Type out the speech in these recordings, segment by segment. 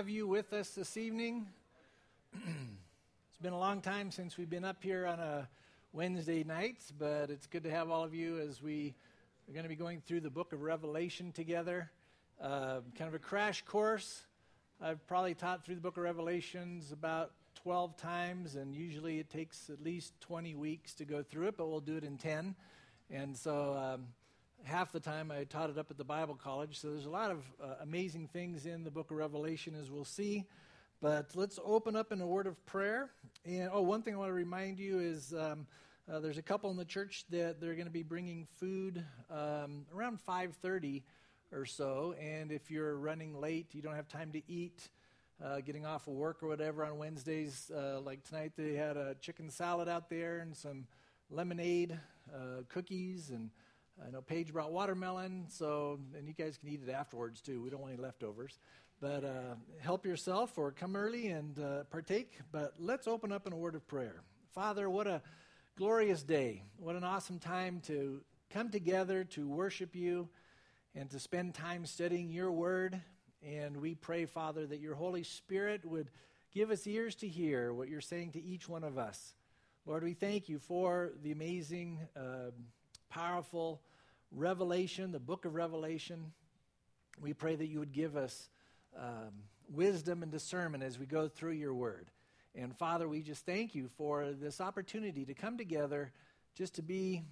you with us this evening. It's been a long time since we've been up here on a Wednesday night, but it's good to have all of you as we are going to be going through the book of Revelation together. Kind of a crash course. I've probably taught through the book of Revelations about 12 times, and usually it takes at least 20 weeks to go through it, but we'll do it in 10. And so half the time I taught it up at the Bible college, so there's a lot of amazing things in the book of Revelation, as we'll see. But let's open up in a word of prayer. And one thing I want to remind you is there's a couple in the church that they're going to be bringing food around 5:30 or so. And if you're running late, you don't have time to eat, getting off of work or whatever on Wednesdays, like tonight they had a chicken salad out there and some lemonade, cookies, and I know Paige brought watermelon, and you guys can eat it afterwards too. We don't want any leftovers. But help yourself or come early and partake. But let's open up in a word of prayer. Father, what a glorious day. What an awesome time to come together to worship you and to spend time studying your word. And we pray, Father, that your Holy Spirit would give us ears to hear what you're saying to each one of us. Lord, we thank you for the amazing, powerful Revelation, the book of Revelation. We pray that you would give us wisdom and discernment as we go through your word. And Father, we just thank you for this opportunity to come together just to be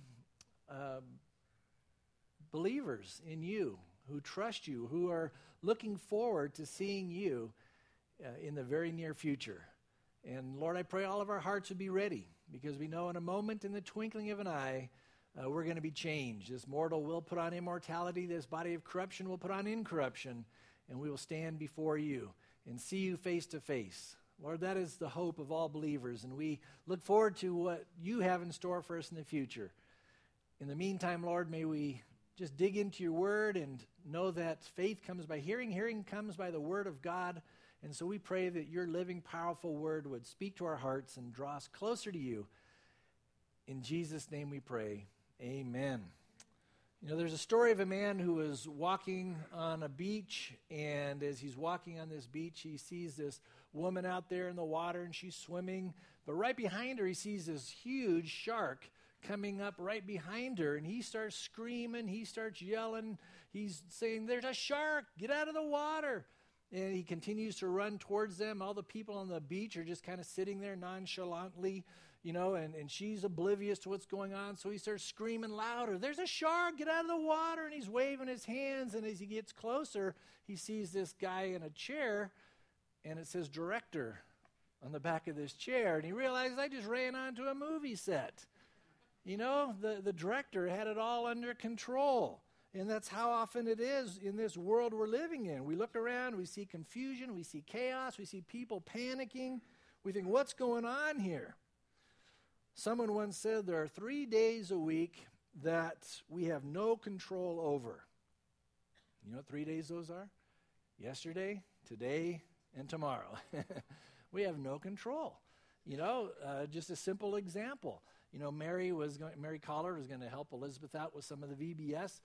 believers in you, who trust you, who are looking forward to seeing you in the very near future. And Lord, I pray all of our hearts would be ready, because we know in a moment, in the twinkling of an eye, we're going to be changed. This mortal will put on immortality. This body of corruption will put on incorruption. And we will stand before you and see you face to face. Lord, that is the hope of all believers. And we look forward to what you have in store for us in the future. In the meantime, Lord, may we just dig into your word and know that faith comes by hearing. Hearing comes by the word of God. And so we pray that your living, powerful word would speak to our hearts and draw us closer to you. In Jesus' name we pray. Amen. You know, there's a story of a man who was walking on a beach, and as he's walking on this beach, he sees this woman out there in the water, and she's swimming. But right behind her, he sees this huge shark coming up right behind her, and he starts screaming, he starts yelling, he's saying, "There's a shark, get out of the water." And he continues to run towards them. All the people on the beach are just kind of sitting there nonchalantly, you know, and she's oblivious to what's going on. So he starts screaming louder, "There's a shark, get out of the water." And he's waving his hands. And as he gets closer, he sees this guy in a chair, and it says director on the back of this chair. And he realizes, I just ran onto a movie set. You know, the director had it all under control. And that's how often it is in this world we're living in. We look around, we see confusion, we see chaos, we see people panicking. We think, what's going on here? Someone once said there are 3 days a week that we have no control over. You know what 3 days those are? Yesterday, today, and tomorrow. We have no control. You know, just a simple example. You know, Mary Collar was going to help Elizabeth out with some of the VBS.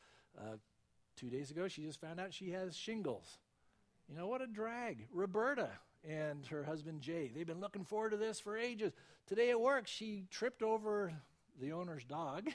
2 days ago, she just found out she has shingles. You know, what a drag. Roberta and her husband, Jay, they've been looking forward to this for ages. Today at work, she tripped over the owner's dog,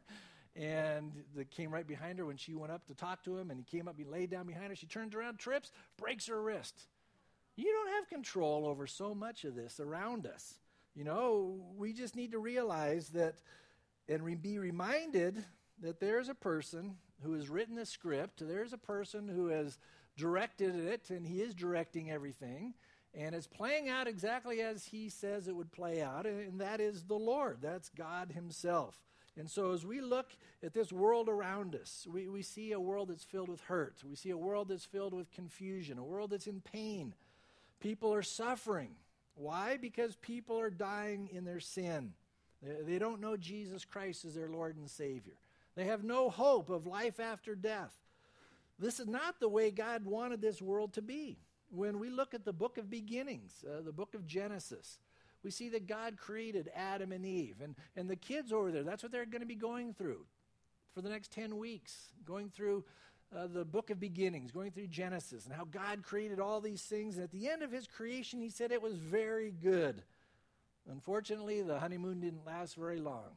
and it came right behind her when she went up to talk to him, and he came up, he laid down behind her. She turns around, trips, breaks her wrist. You don't have control over so much of this around us. You know, we just need to realize that and be reminded that there's a person who has written the script, there's a person who has directed it, and he is directing everything, and it's playing out exactly as he says it would play out, and that is the Lord. That's God himself. And so as we look at this world around us, we see a world that's filled with hurt. We see a world that's filled with confusion, a world that's in pain. People are suffering. Why? Because people are dying in their sin. They don't know Jesus Christ as their Lord and Savior. They have no hope of life after death. This is not the way God wanted this world to be. When we look at the book of beginnings, the book of Genesis, we see that God created Adam and Eve. And the kids over there, that's what they're going to be going through for the next 10 weeks, going through the book of beginnings, going through Genesis, and how God created all these things. And at the end of his creation, he said it was very good. Unfortunately, the honeymoon didn't last very long.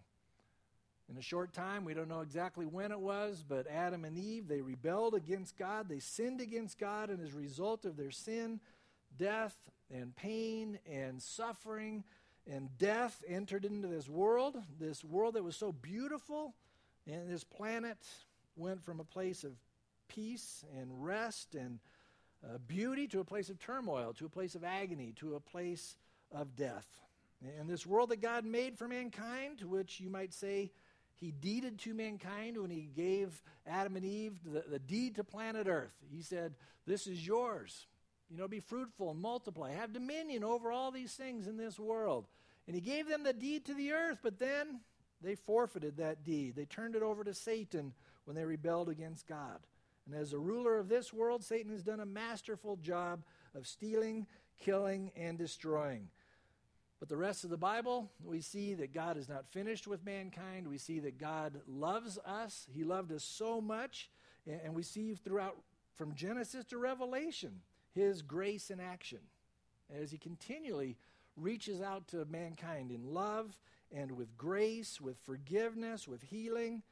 In a short time, we don't know exactly when it was, but Adam and Eve, they rebelled against God. They sinned against God, and as a result of their sin, death and pain and suffering and death entered into this world that was so beautiful. And this planet went from a place of peace and rest and beauty to a place of turmoil, to a place of agony, to a place of death. And this world that God made for mankind, which you might say he deeded to mankind when he gave Adam and Eve the deed to planet Earth. He said, this is yours. Be fruitful and multiply. Have dominion over all these things in this world. And he gave them the deed to the earth, but then they forfeited that deed. They turned it over to Satan when they rebelled against God. And as a ruler of this world, Satan has done a masterful job of stealing, killing, and destroying. But the rest of the Bible, we see that God is not finished with mankind. We see that God loves us. He loved us so much. And we see throughout, from Genesis to Revelation, his grace in action as he continually reaches out to mankind in love and with grace, with forgiveness, with healing.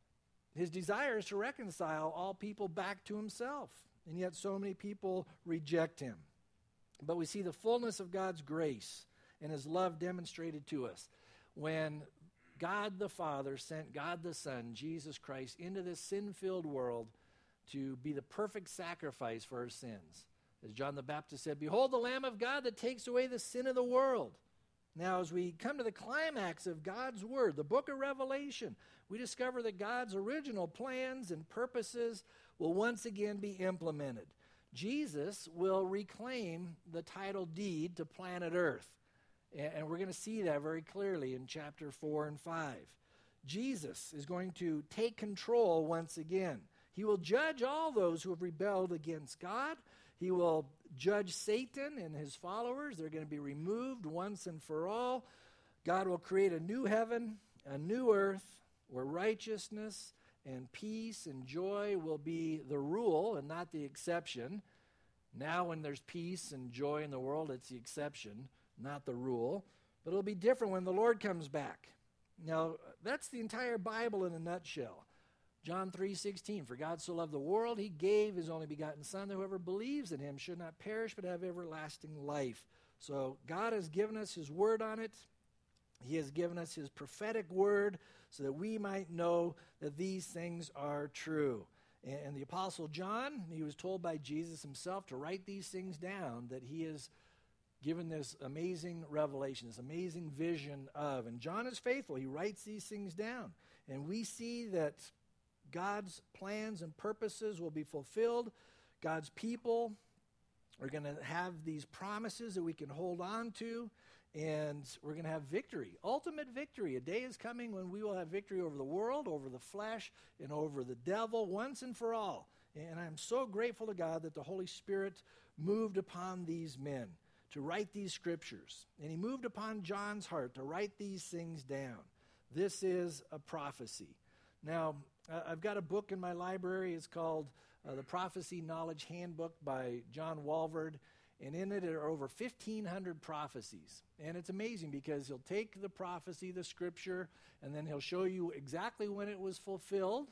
His desire is to reconcile all people back to himself. And yet so many people reject him. But we see the fullness of God's grace and his love demonstrated to us when God the Father sent God the Son, Jesus Christ, into this sin-filled world to be the perfect sacrifice for our sins. As John the Baptist said, behold the Lamb of God that takes away the sin of the world. Now, as we come to the climax of God's Word, the book of Revelation, we discover that God's original plans and purposes will once again be implemented. Jesus will reclaim the title deed to planet Earth. And we're going to see that very clearly in chapter 4 and 5. Jesus is going to take control once again. He will judge all those who have rebelled against God. He will judge Satan and his followers. They're going to be removed once and for all. God will create a new heaven, a new earth, where righteousness and peace and joy will be the rule and not the exception. Now when there's peace and joy in the world, it's the exception, not the rule. But it'll be different when the Lord comes back. Now, that's the entire Bible in a nutshell. John 3:16, for God so loved the world, he gave his only begotten Son, that whoever believes in him should not perish but have everlasting life. So God has given us his word on it. He has given us his prophetic word so that we might know that these things are true. And the Apostle John, he was told by Jesus himself to write these things down, that he has given this amazing revelation, this amazing vision of. And John is faithful. He writes these things down. And we see that God's plans and purposes will be fulfilled. God's people are going to have these promises that we can hold on to. And we're going to have victory, ultimate victory. A day is coming when we will have victory over the world, over the flesh, and over the devil once and for all. And I'm so grateful to God that the Holy Spirit moved upon these men to write these scriptures. And he moved upon John's heart to write these things down. This is a prophecy. Now, I've got a book in my library. It's called The Prophecy Knowledge Handbook by John Walvoord. And in it are over 1,500 prophecies. And it's amazing because he'll take the prophecy, the scripture, and then he'll show you exactly when it was fulfilled,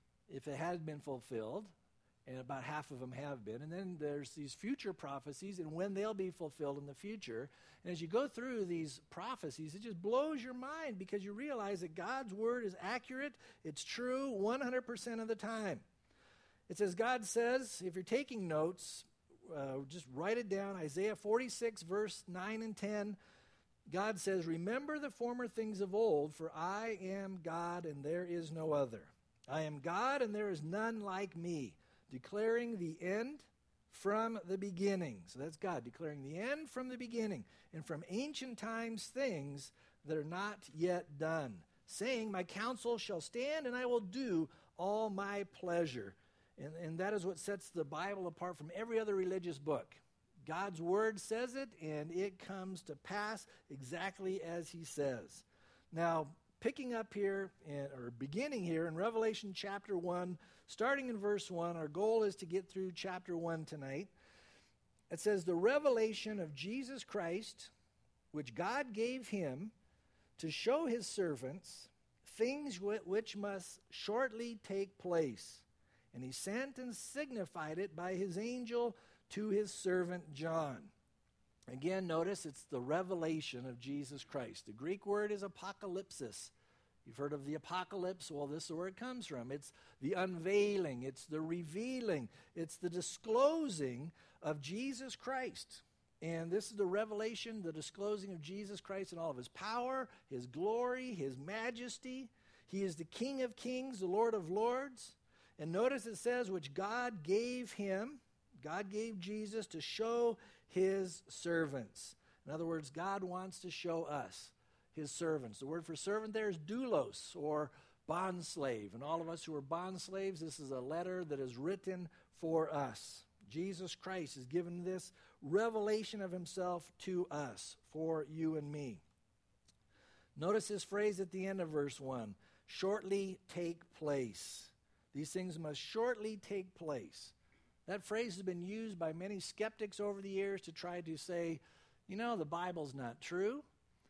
if it had been fulfilled. And about half of them have been. And then there's these future prophecies and when they'll be fulfilled in the future. And as you go through these prophecies, it just blows your mind because you realize that God's word is accurate. It's true 100% of the time. It says, God says, if you're taking notes, just write it down. Isaiah 46, verse 9 and 10. God says, remember the former things of old, for I am God and there is no other. I am God and there is none like me, declaring the end from the beginning. So that's God declaring the end from the beginning, and from ancient times things that are not yet done, saying, my counsel shall stand and I will do all my pleasure. And that is what sets the Bible apart from every other religious book. God's word says it, and it comes to pass exactly as he says. Now, picking up here, or beginning here in Revelation chapter 1, starting in verse 1. Our goal is to get through chapter 1 tonight. It says, the revelation of Jesus Christ, which God gave him to show his servants things which must shortly take place. And he sent and signified it by his angel to his servant John. Again, notice it's the revelation of Jesus Christ. The Greek word is apocalypsis. You've heard of the apocalypse? Well, this is where it comes from. It's the unveiling. It's the revealing. It's the disclosing of Jesus Christ. And this is the revelation, the disclosing of Jesus Christ in all of his power, his glory, his majesty. He is the King of kings, the Lord of lords. And notice it says, which God gave him, God gave Jesus to show his servants. In other words, God wants to show us, his servants. The word for servant there is doulos, or bondslave. And all of us who are bondslaves, this is a letter that is written for us. Jesus Christ has given this revelation of himself to us, for you and me. Notice this phrase at the end of verse 1, shortly take place. These things must shortly take place. That phrase has been used by many skeptics over the years to try to say, the Bible's not true.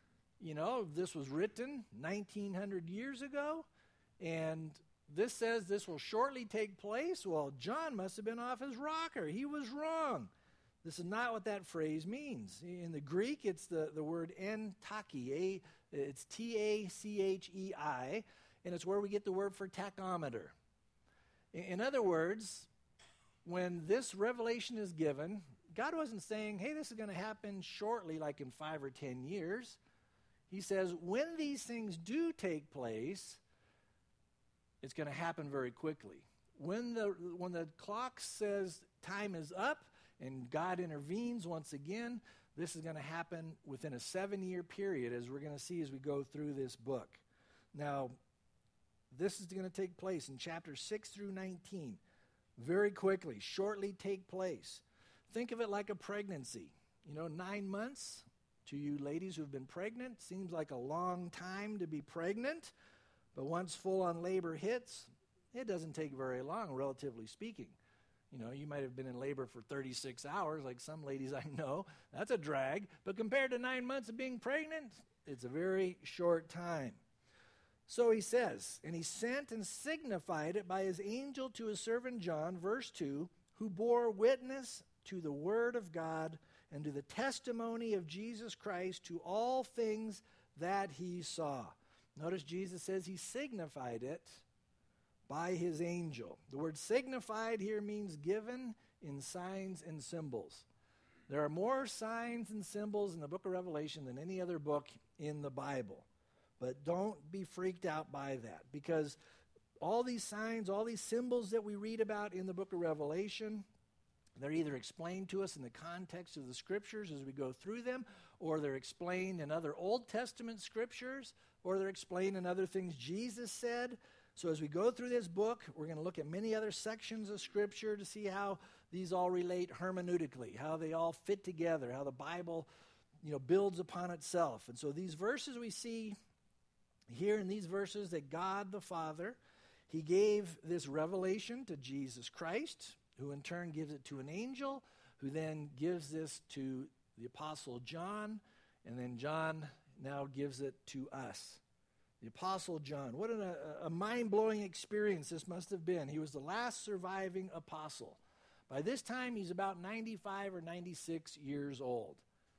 This was written 1,900 years ago, and this says this will shortly take place. Well, John must have been off his rocker. He was wrong. This is not what that phrase means. In the Greek, it's the word entaki. It's T-A-C-H-E-I, and it's where we get the word for tachometer. In other words, when this revelation is given, God wasn't saying, hey, this is going to happen shortly, like in 5 or 10 years. He says, when these things do take place, it's going to happen very quickly. When the clock says time is up and God intervenes once again, this is going to happen within a 7-year period, as we're going to see as we go through this book. Now, this is going to take place in chapters 6 through 19. Very quickly, shortly take place. Think of it like a pregnancy. 9 months to you ladies who've been pregnant seems like a long time to be pregnant, but once full-on labor hits, it doesn't take very long, relatively speaking. You might have been in labor for 36 hours, like some ladies I know. That's a drag. But compared to 9 months of being pregnant, it's a very short time. So he says, and he sent and signified it by his angel to his servant John, verse 2, who bore witness to the word of God and to the testimony of Jesus Christ to all things that he saw. Notice Jesus says he signified it by his angel. The word signified here means given in signs and symbols. There are more signs and symbols in the book of Revelation than any other book in the Bible. But don't be freaked out by that, because all these signs, all these symbols that we read about in the book of Revelation, they're either explained to us in the context of the scriptures as we go through them, or they're explained in other Old Testament scriptures, or they're explained in other things Jesus said. So as we go through this book, we're going to look at many other sections of scripture to see how these all relate hermeneutically, how they all fit together, how the Bible, builds upon itself. And so these verses we see here in these verses that God the Father, he gave this revelation to Jesus Christ, who in turn gives it to an angel, who then gives this to the Apostle John, and then John now gives it to us. The Apostle John, what a mind-blowing experience this must have been. He was the last surviving apostle. By this time, he's about 95 or 96 years old.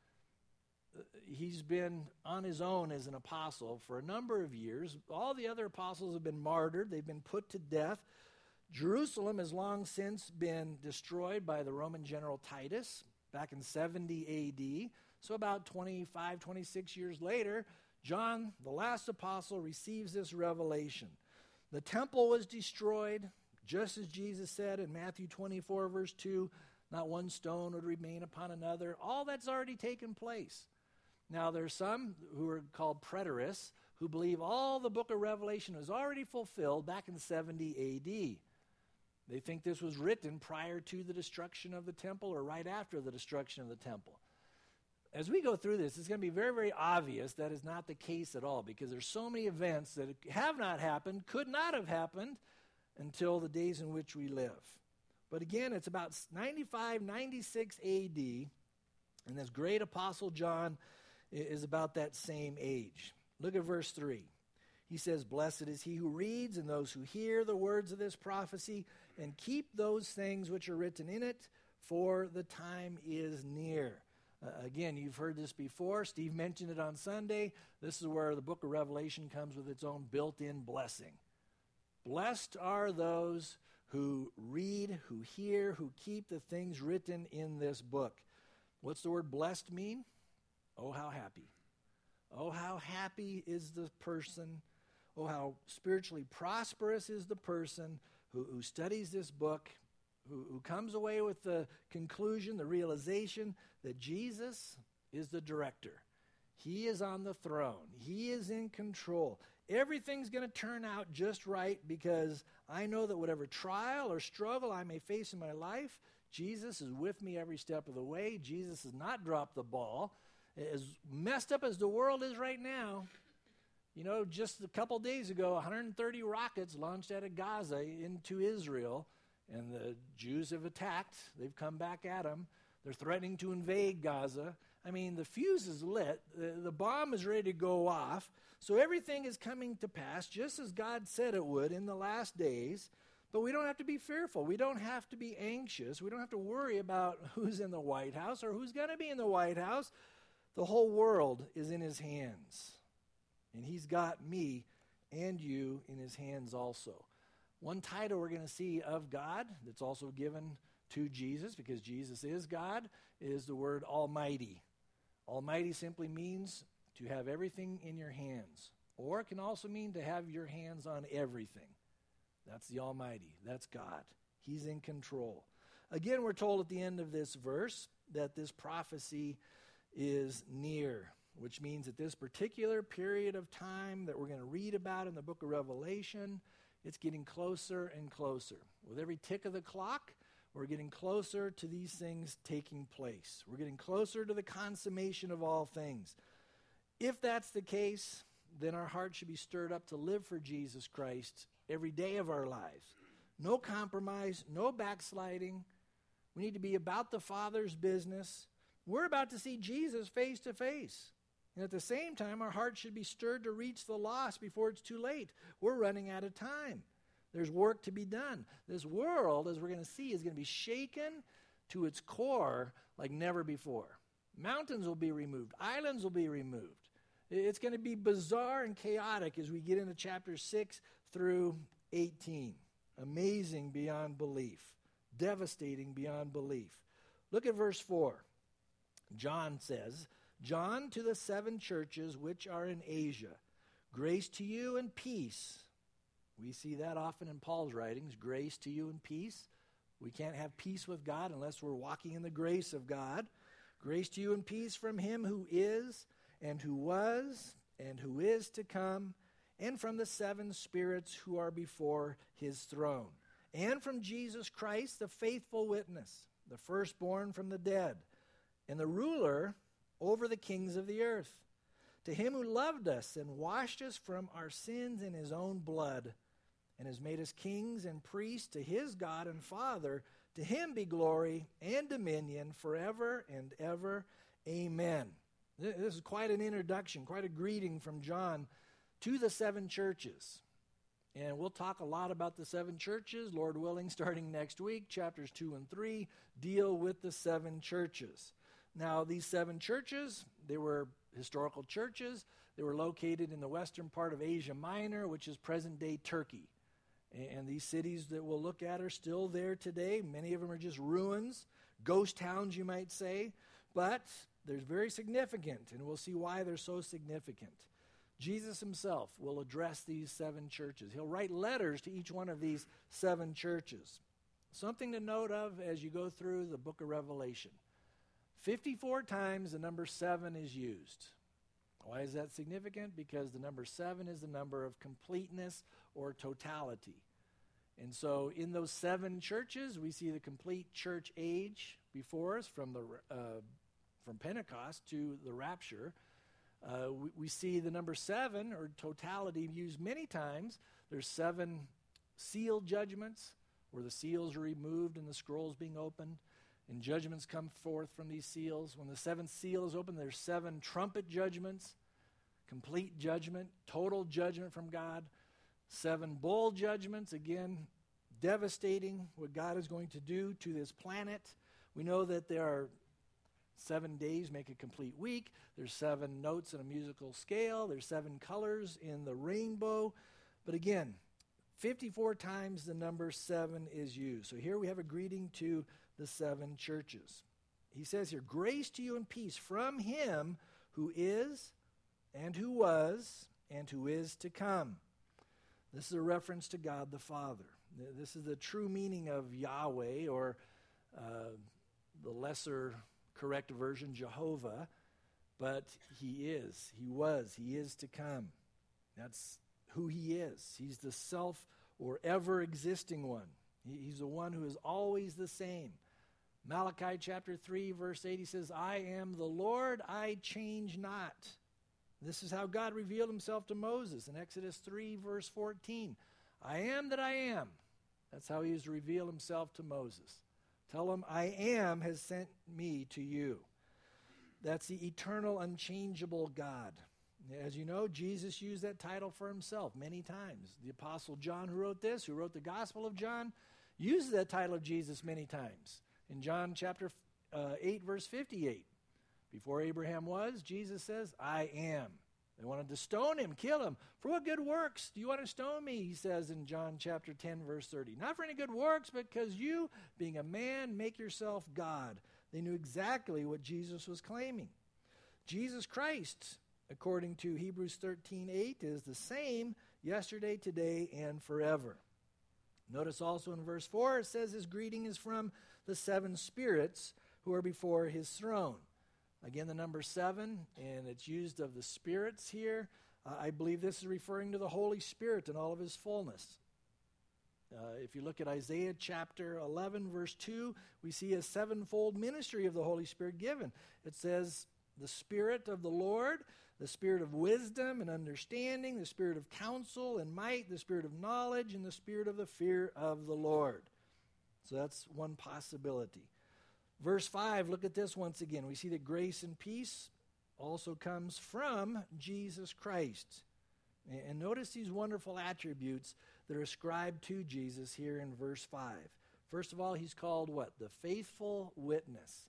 He's been on his own as an apostle for a number of years. All the other apostles have been martyred. They've been put to death. Jerusalem has long since been destroyed by the Roman general Titus back in 70 A.D. So about 25, 26 years later, John, the last apostle, receives this revelation. The temple was destroyed, just as Jesus said in Matthew 24, verse 2, not one stone would remain upon another. All that's already taken place. Now, there's some who are called preterists who believe all the book of Revelation was already fulfilled back in 70 A.D. They think this was written prior to the destruction of the temple or right after the destruction of the temple. as we go through this, it's going to be very, very obvious that is not the case at all, because there's so many events that have not happened, could not have happened until the days in which we live. But again, it's about 95, 96 AD, and this great apostle John is about that same age. Look at verse 3. He says, "Blessed is he who reads and those who hear the words of this prophecy and keep those things which are written in it, for the time is near." Again, you've heard this before. Steve mentioned it on Sunday. This is where the book of Revelation comes with its own built-in blessing. Blessed are those who read, who hear, who keep the things written in this book. What's the word blessed mean? Oh, how happy. Oh, how happy is the person. Oh, how spiritually prosperous is the person who studies this book, who comes away with the conclusion, the realization that Jesus is the director. He is on the throne. He is in control. Everything's going to turn out just right, because I know that whatever trial or struggle I may face in my life, Jesus is with me every step of the way. Jesus has not dropped the ball. As messed up as the world is right now, just a couple days ago, 130 rockets launched out of Gaza into Israel, and the Jews have attacked. They've come back at them. They're threatening to invade Gaza. I mean, the fuse is lit. The bomb is ready to go off. So everything is coming to pass just as God said it would in the last days. But we don't have to be fearful. We don't have to be anxious. We don't have to worry about who's in the White House or who's going to be in the White House. The whole world is in his hands. And he's got me and you in his hands also. One title we're going to see of God that's also given to Jesus, because Jesus is God, is the word Almighty. Almighty simply means to have everything in your hands. Or it can also mean to have your hands on everything. That's the Almighty. That's God. He's in control. Again, we're told at the end of this verse that this prophecy is near, which means that this particular period of time that we're going to read about in the book of Revelation, it's getting closer and closer. With every tick of the clock, we're getting closer to these things taking place. We're getting closer to the consummation of all things. If that's the case, then our heart should be stirred up to live for Jesus Christ every day of our lives. No compromise, no backsliding. We need to be about the Father's business. We're about to see Jesus face to face. And at the same time, our hearts should be stirred to reach the lost before it's too late. We're running out of time. There's work to be done. This world, as we're going to see, is going to be shaken to its core like never before. Mountains will be removed. Islands will be removed. It's going to be bizarre and chaotic as we get into chapters 6 through 18. Amazing beyond belief. Devastating beyond belief. Look at verse 4. John says, "John to the 7 churches which are in Asia, grace to you and peace." We see that often in Paul's writings, grace to you and peace. We can't have peace with God unless we're walking in the grace of God. Grace to you and peace from him who is, and who was, and who is to come, and from the 7 spirits who are before his throne, and from Jesus Christ, the faithful witness, the firstborn from the dead, and the ruler over the kings of the earth. To him who loved us and washed us from our sins in his own blood, and has made us kings and priests to his God and Father, to him be glory and dominion forever and ever. Amen. This is quite an introduction, quite a greeting from John to the 7 churches. And we'll talk a lot about the 7 churches, Lord willing, starting next week. Chapters 2 and 3 deal with the 7 churches. Now, these 7 churches, they were historical churches. They were located in the western part of Asia Minor, which is present-day Turkey. And these cities that we'll look at are still there today. Many of them are just ruins, ghost towns, you might say. But they're very significant, and we'll see why they're so significant. Jesus himself will address these 7 churches. He'll write letters to each one of these 7 churches. Something to note of as you go through the book of Revelation. 54 times the number 7 is used. Why is that significant? Because the number 7 is the number of completeness or totality. And so in those 7 churches, we see the complete church age before us from from Pentecost to the rapture. We see the number 7, or totality, used many times. There's 7 seal judgments, where the seals are removed and the scrolls being opened, and judgments come forth from these seals. When the 7th seal is opened, there's 7 trumpet judgments, complete judgment, total judgment from God. 7 bowl judgments, again, devastating what God is going to do to this planet. We know that there are 7 days make a complete week. There's 7 notes in a musical scale. There's 7 colors in the rainbow. But again, 54 times the number 7 is used. So here we have a greeting to the 7 churches. He says here, grace to you and peace from him who is and who was and who is to come. This is a reference to God the Father. This is the true meaning of Yahweh, or the lesser correct version, Jehovah. But he is, he was, he is to come. That's who he is. He's the self or ever-existing one. He's the one who is always the same. Malachi chapter 3, verse 8, he says, I am the Lord, I change not. This is how God revealed himself to Moses in Exodus 3, verse 14. I am that I am. That's how he is to reveal himself to Moses. Tell him, I am has sent me to you. That's the eternal, unchangeable God. As you know, Jesus used that title for himself many times. The Apostle John, who wrote this, who wrote the Gospel of John, uses that title of Jesus many times. In John chapter 8, verse 58, before Abraham was, Jesus says, I am. They wanted to stone him, kill him. For what good works do you want to stone me? He says in John chapter 10, verse 30. Not for any good works, but because you, being a man, make yourself God. They knew exactly what Jesus was claiming. Jesus Christ, according to Hebrews 13:8, is the same yesterday, today, and forever. Notice also in verse 4, it says his greeting is from the 7 spirits who are before his throne. Again, the number 7, and it's used of the spirits here. I believe this is referring to the Holy Spirit in all of his fullness. If you look at Isaiah chapter 11, verse 2, we see a 7-fold ministry of the Holy Spirit given. It says, the Spirit of the Lord, the Spirit of wisdom and understanding, the Spirit of counsel and might, the Spirit of knowledge, and the Spirit of the fear of the Lord. So that's one possibility. Verse 5, look at this once again. We see that grace and peace also comes from Jesus Christ. And notice these wonderful attributes that are ascribed to Jesus here in verse 5. First of all, he's called what? The faithful witness.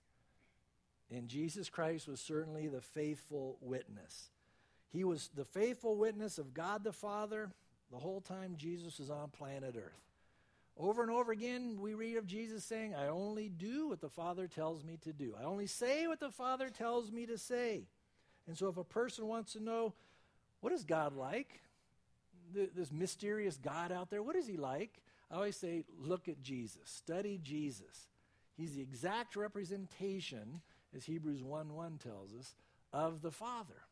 And Jesus Christ was certainly the faithful witness. He was the faithful witness of God the Father the whole time Jesus was on planet Earth. Over and over again, we read of Jesus saying, I only do what the Father tells me to do. I only say what the Father tells me to say. And so if a person wants to know, what is God like? This mysterious God out there, what is he like? I always say, look at Jesus. Study Jesus. He's the exact representation, as Hebrews 1:1 tells us, of the Father,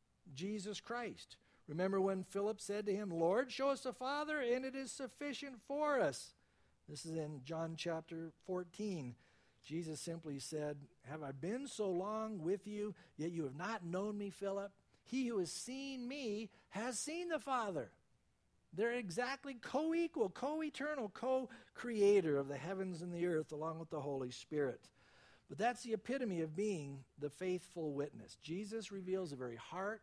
Jesus Christ. Remember when Philip said to him, Lord, show us the Father, and it is sufficient for us. This is in John chapter 14. Jesus simply said, have I been so long with you, yet you have not known me, Philip? He who has seen me has seen the Father. They're exactly co-equal, co-eternal, co-creator of the heavens and the earth, along with the Holy Spirit. But that's the epitome of being the faithful witness. Jesus reveals the very heart,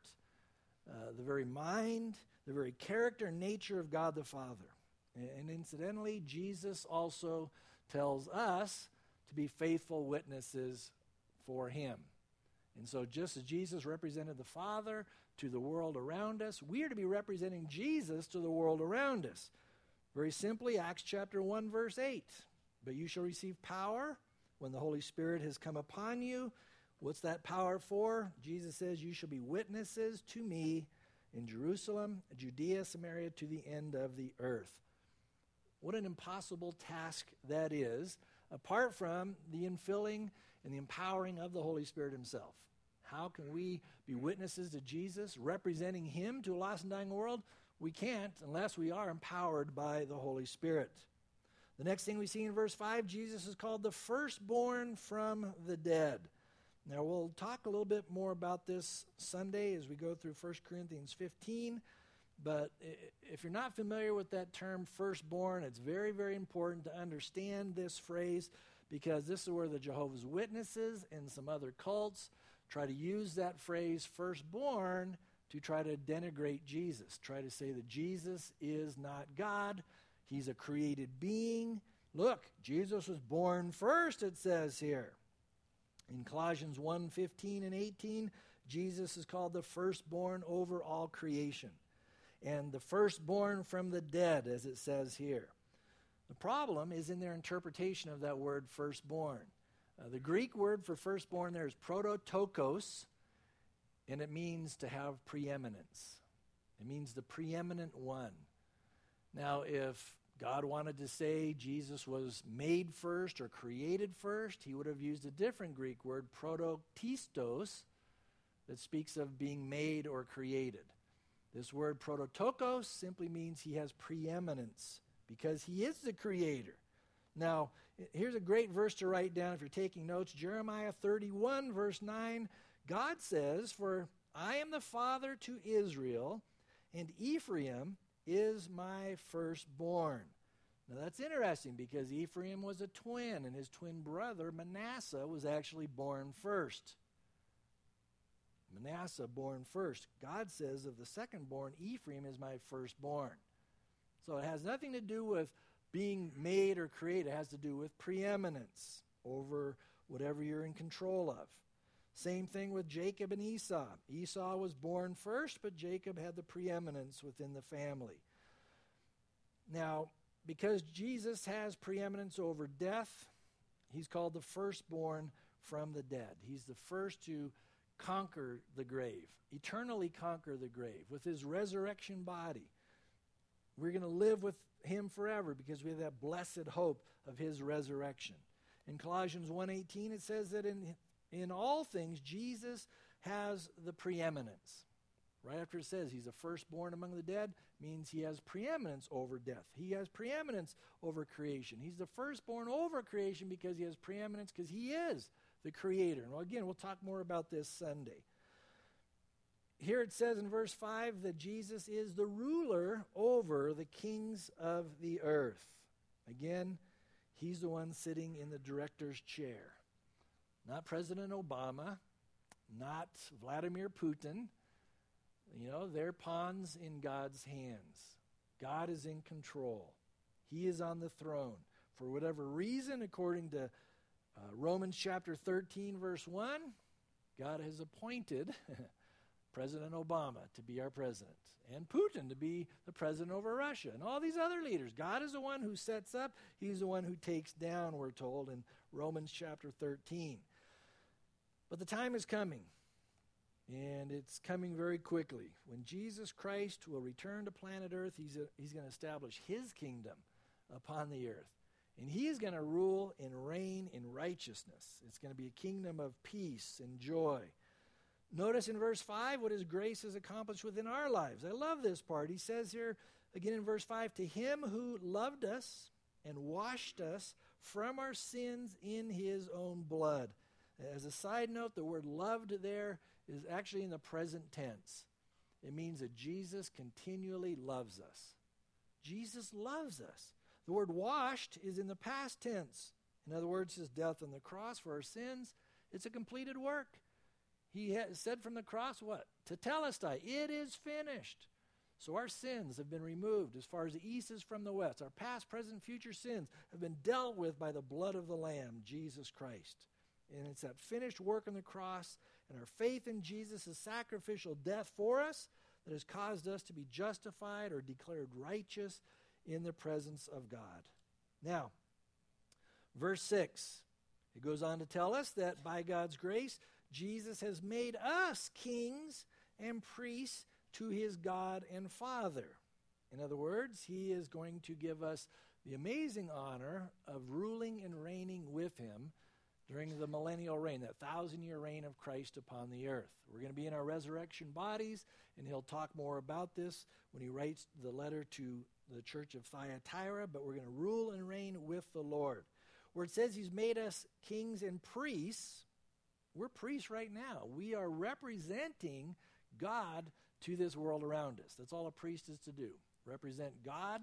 the very mind, the very character and nature of God the Father. And incidentally, Jesus also tells us to be faithful witnesses for him. And so just as Jesus represented the Father to the world around us, we are to be representing Jesus to the world around us. Very simply, Acts chapter 1, verse 8. But you shall receive power when the Holy Spirit has come upon you. What's that power for? Jesus says, you shall be witnesses to me in Jerusalem, Judea, Samaria, to the end of the earth. What an impossible task that is, apart from the infilling and the empowering of the Holy Spirit himself. How can we be witnesses to Jesus, representing him to a lost and dying world? We can't unless we are empowered by the Holy Spirit. The next thing we see in verse 5, Jesus is called the firstborn from the dead. Now, we'll talk a little bit more about this Sunday as we go through 1 Corinthians 15, but if you're not familiar with that term firstborn, it's very, very important to understand this phrase, because this is where the Jehovah's Witnesses and some other cults try to use that phrase firstborn to try to denigrate Jesus, try to say that Jesus is not God, he's a created being. Look, Jesus was born first, it says here. In Colossians 1:15 and 18, Jesus is called the firstborn over all creation, and the firstborn from the dead, as it says here. The problem is in their interpretation of that word firstborn. The Greek word for firstborn there is prototokos, and it means to have preeminence. It means the preeminent one. Now, if God wanted to say Jesus was made first or created first, he would have used a different Greek word, prototistos, that speaks of being made or created. This word prototokos simply means he has preeminence because he is the creator. Now, here's a great verse to write down if you're taking notes. Jeremiah 31, verse 9, God says, "For I am the father to Israel, and Ephraim is my firstborn." Now that's interesting because Ephraim was a twin, and his twin brother Manasseh was actually born first. Manasseh born first. God says of the second-born, Ephraim is my firstborn. So it has nothing to do with being made or created. It has to do with preeminence over whatever you're in control of. Same thing with Jacob and Esau. Esau was born first, but Jacob had the preeminence within the family. Now, because Jesus has preeminence over death, he's called the firstborn from the dead. He's the first to conquer the grave, eternally conquer the grave with his resurrection body. We're going to live with him forever because we have that blessed hope of his resurrection. In Colossians 1:18, it says that in all things, Jesus has the preeminence. Right after it says he's the firstborn among the dead, means he has preeminence over death. He has preeminence over creation. He's the firstborn over creation because he has preeminence because he is the creator. And again, we'll talk more about this Sunday. Here it says in verse 5 that Jesus is the ruler over the kings of the earth. Again, he's the one sitting in the director's chair. Not President Obama, not Vladimir Putin. You know, they're pawns in God's hands. God is in control. He is on the throne. For whatever reason, according to Romans chapter 13, verse 1, God has appointed President Obama to be our president, and Putin to be the president over Russia, and all these other leaders. God is the one who sets up. He's the one who takes down, we're told in Romans chapter 13. But the time is coming, and it's coming very quickly. When Jesus Christ will return to planet Earth, he's going to establish his kingdom upon the earth. And he is going to rule and reign in righteousness. It's going to be a kingdom of peace and joy. Notice in verse 5 what his grace has accomplished within our lives. I love this part. He says here, again in verse 5, "To him who loved us and washed us from our sins in his own blood." As a side note, the word loved there is actually in the present tense. It means that Jesus continually loves us. Jesus loves us. The word washed is in the past tense. In other words, his death on the cross for our sins, it's a completed work. He said from the cross what? Tetelestai, it is finished. So our sins have been removed as far as the east is from the west. Our past, present, future sins have been dealt with by the blood of the Lamb, Jesus Christ. And it's that finished work on the cross and our faith in Jesus' sacrificial death for us that has caused us to be justified or declared righteous in the presence of God. Now, verse 6, it goes on to tell us that by God's grace, Jesus has made us kings and priests to his God and Father. In other words, he is going to give us the amazing honor of ruling and reigning with him during the millennial reign, that 1,000-year reign of Christ upon the earth. We're going to be in our resurrection bodies, and he'll talk more about this when he writes the letter to the church of Thyatira, but we're going to rule and reign with the Lord. Where it says he's made us kings and priests, We're priests right now. We are representing God to this world around us. That's all a priest is to do. Represent God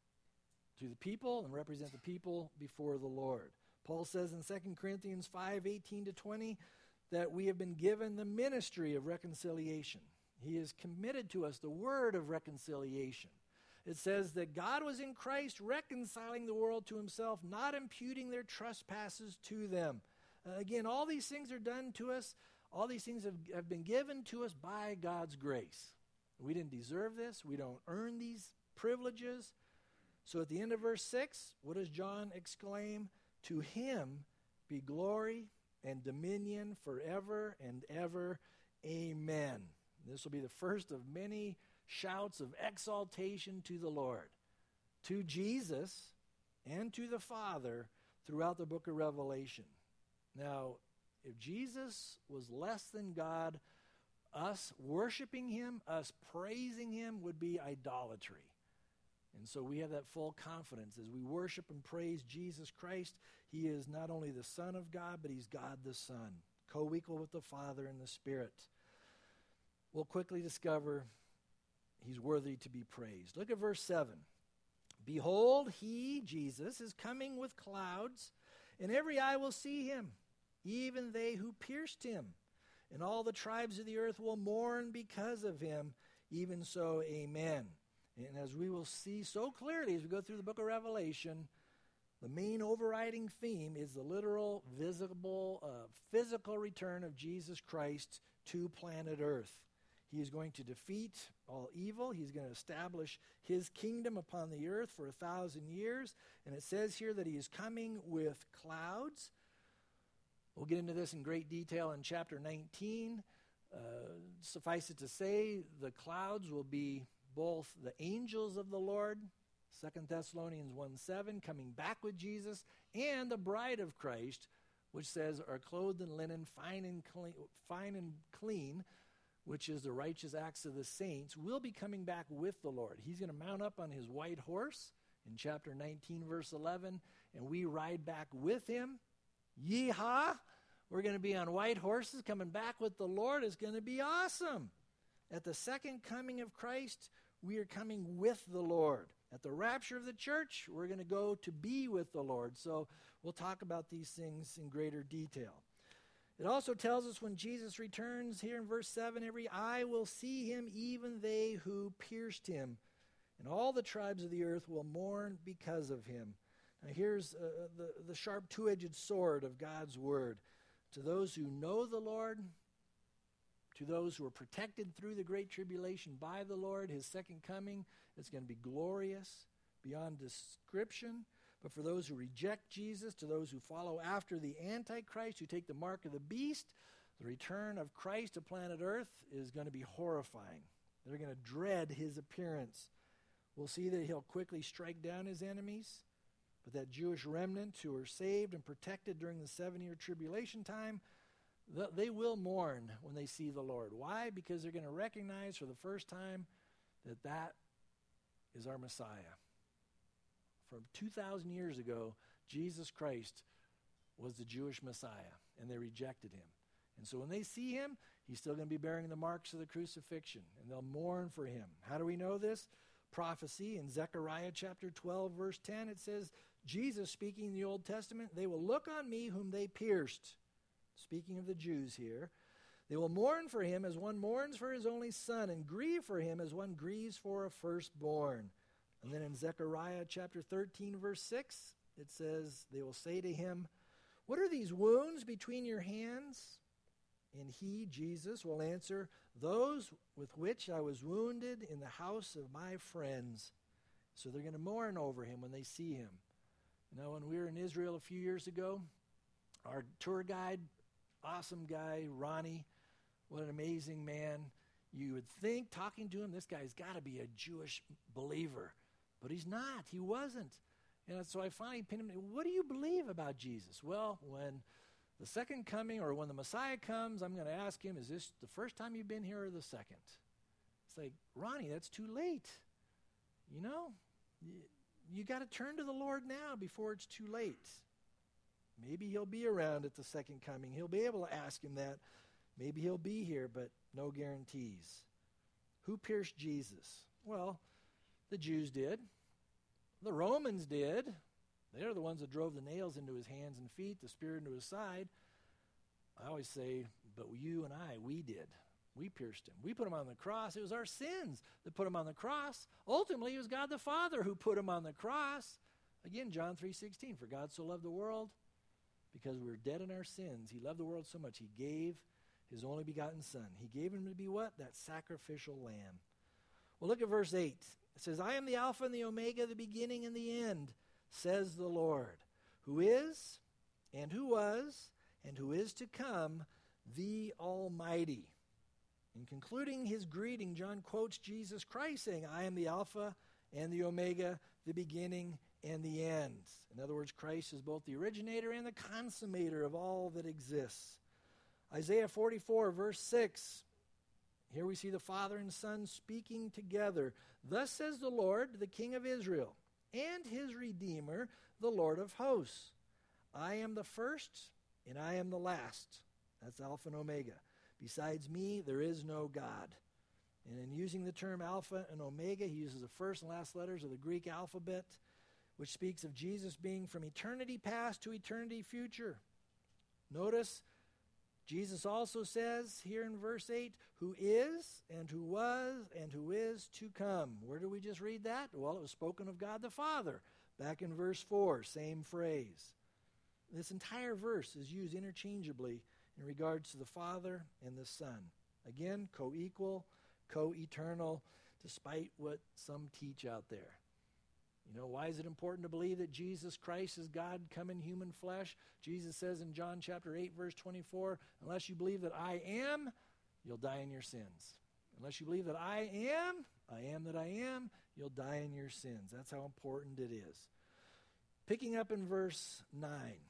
to the people and represent the people before the Lord. Paul says in 2 Corinthians 5:18-20 that we have been given the ministry of reconciliation. He has committed to us the word of reconciliation. It says that God was in Christ reconciling the world to himself, not imputing their trespasses to them. Again, all these things are done to us. All these things have been given to us by God's grace. We didn't deserve this. We don't earn these privileges. So at the end of verse 6, what does John exclaim? To him be glory and dominion forever and ever. Amen. This will be the first of many shouts of exaltation to the Lord, to Jesus, and to the Father throughout the book of Revelation. Now, if Jesus was less than God, us worshiping him, us praising him would be idolatry. And so we have that full confidence as we worship and praise Jesus Christ. He is not only the Son of God, but he's God the Son, co-equal with the Father and the Spirit. We'll quickly discover he's worthy to be praised. Look at verse 7. Behold, he, Jesus, is coming with clouds, and every eye will see him, even they who pierced him. And all the tribes of the earth will mourn because of him. Even so, amen. And as we will see so clearly as we go through the book of Revelation, the main overriding theme is the literal, visible, physical return of Jesus Christ to planet Earth. He is going to defeat all evil. He's going to establish his kingdom upon the earth for 1,000 years. And it says here that he is coming with clouds. We'll get into this in great detail in chapter 19. Suffice it to say, the clouds will be both the angels of the Lord, 2 Thessalonians 1:7, coming back with Jesus, and the bride of Christ, which says, are clothed in linen, fine and clean, which is the righteous acts of the saints, will be coming back with the Lord. He's going to mount up on his white horse in chapter 19, verse 11, and we ride back with him. Yeehaw! We're going to be on white horses coming back with the Lord. It's going to be awesome. At the second coming of Christ, we are coming with the Lord. At the rapture of the church, we're going to go to be with the Lord. So we'll talk about these things in greater detail. It also tells us when Jesus returns here in verse 7, every eye will see him, even they who pierced him. And all the tribes of the earth will mourn because of him. Now here's the sharp two-edged sword of God's word. To those who know the Lord, to those who are protected through the great tribulation by the Lord, his second coming is going to be glorious beyond description. But for those who reject Jesus, to those who follow after the Antichrist, who take the mark of the beast, the return of Christ to planet Earth is going to be horrifying. They're going to dread his appearance. We'll see that he'll quickly strike down his enemies, but that Jewish remnant who are saved and protected during the 7-year tribulation time, they will mourn when they see the Lord. Why? Because they're going to recognize for the first time that that is our Messiah. From 2,000 years ago, Jesus Christ was the Jewish Messiah, and they rejected him. And so when they see him, he's still going to be bearing the marks of the crucifixion, and they'll mourn for him. How do we know this? Prophecy in Zechariah chapter 12, verse 10, it says, Jesus speaking in the Old Testament, they will look on me whom they pierced. Speaking of the Jews here, they will mourn for him as one mourns for his only son, and grieve for him as one grieves for a firstborn. And then in Zechariah chapter 13, verse 6, it says, they will say to him, what are these wounds between your hands? And he, Jesus, will answer, those with which I was wounded in the house of my friends. So they're going to mourn over him when they see him. You know, when we were in Israel a few years ago, our tour guide, awesome guy, Ronnie, what an amazing man. You would think, talking to him, this guy's got to be a Jewish believer. But he's not. He wasn't. And so I finally pinned him, what do you believe about Jesus? Well, when the second coming or when the Messiah comes, I'm going to ask him, is this the first time you've been here or the second? It's like, Ronnie, that's too late. You know, you got to turn to the Lord now before it's too late. Maybe he'll be around at the second coming. He'll be able to ask him that. Maybe he'll be here, but no guarantees. Who pierced Jesus? Well, the Jews did. The Romans did. They're the ones that drove the nails into his hands and feet, the spear into his side. I always say, but you and I, we did. We pierced him. We put him on the cross. It was our sins that put him on the cross. Ultimately, it was God the Father who put him on the cross. Again, John 3:16, for God so loved the world, because we were dead in our sins. He loved the world so much, he gave his only begotten Son. He gave him to be what? That sacrificial lamb. Well, look at verse 8. It says, I am the Alpha and the Omega, the beginning and the end, says the Lord, who is, and who was, and who is to come, the Almighty. In concluding his greeting, John quotes Jesus Christ saying, I am the Alpha and the Omega, the beginning and the end. In other words, Christ is both the originator and the consummator of all that exists. Isaiah 44, verse 6. Here we see the Father and Son speaking together. Thus says the Lord, the King of Israel, and his Redeemer, the Lord of hosts. I am the first, and I am the last. That's Alpha and Omega. Besides me, there is no God. And in using the term Alpha and Omega, he uses the first and last letters of the Greek alphabet, which speaks of Jesus being from eternity past to eternity future. Notice, Jesus also says here in verse 8, who is, and who was, and who is to come. Where did we just read that? Well, it was spoken of God the Father. Back in verse 4, same phrase. This entire verse is used interchangeably in regards to the Father and the Son. Again, co-equal, co-eternal, despite what some teach out there. You know, why is it important to believe that Jesus Christ is God come in human flesh? Jesus says in John chapter 8, verse 24, unless you believe that I am, you'll die in your sins. Unless you believe that I am that I am, you'll die in your sins. That's how important it is. Picking up in verse 9.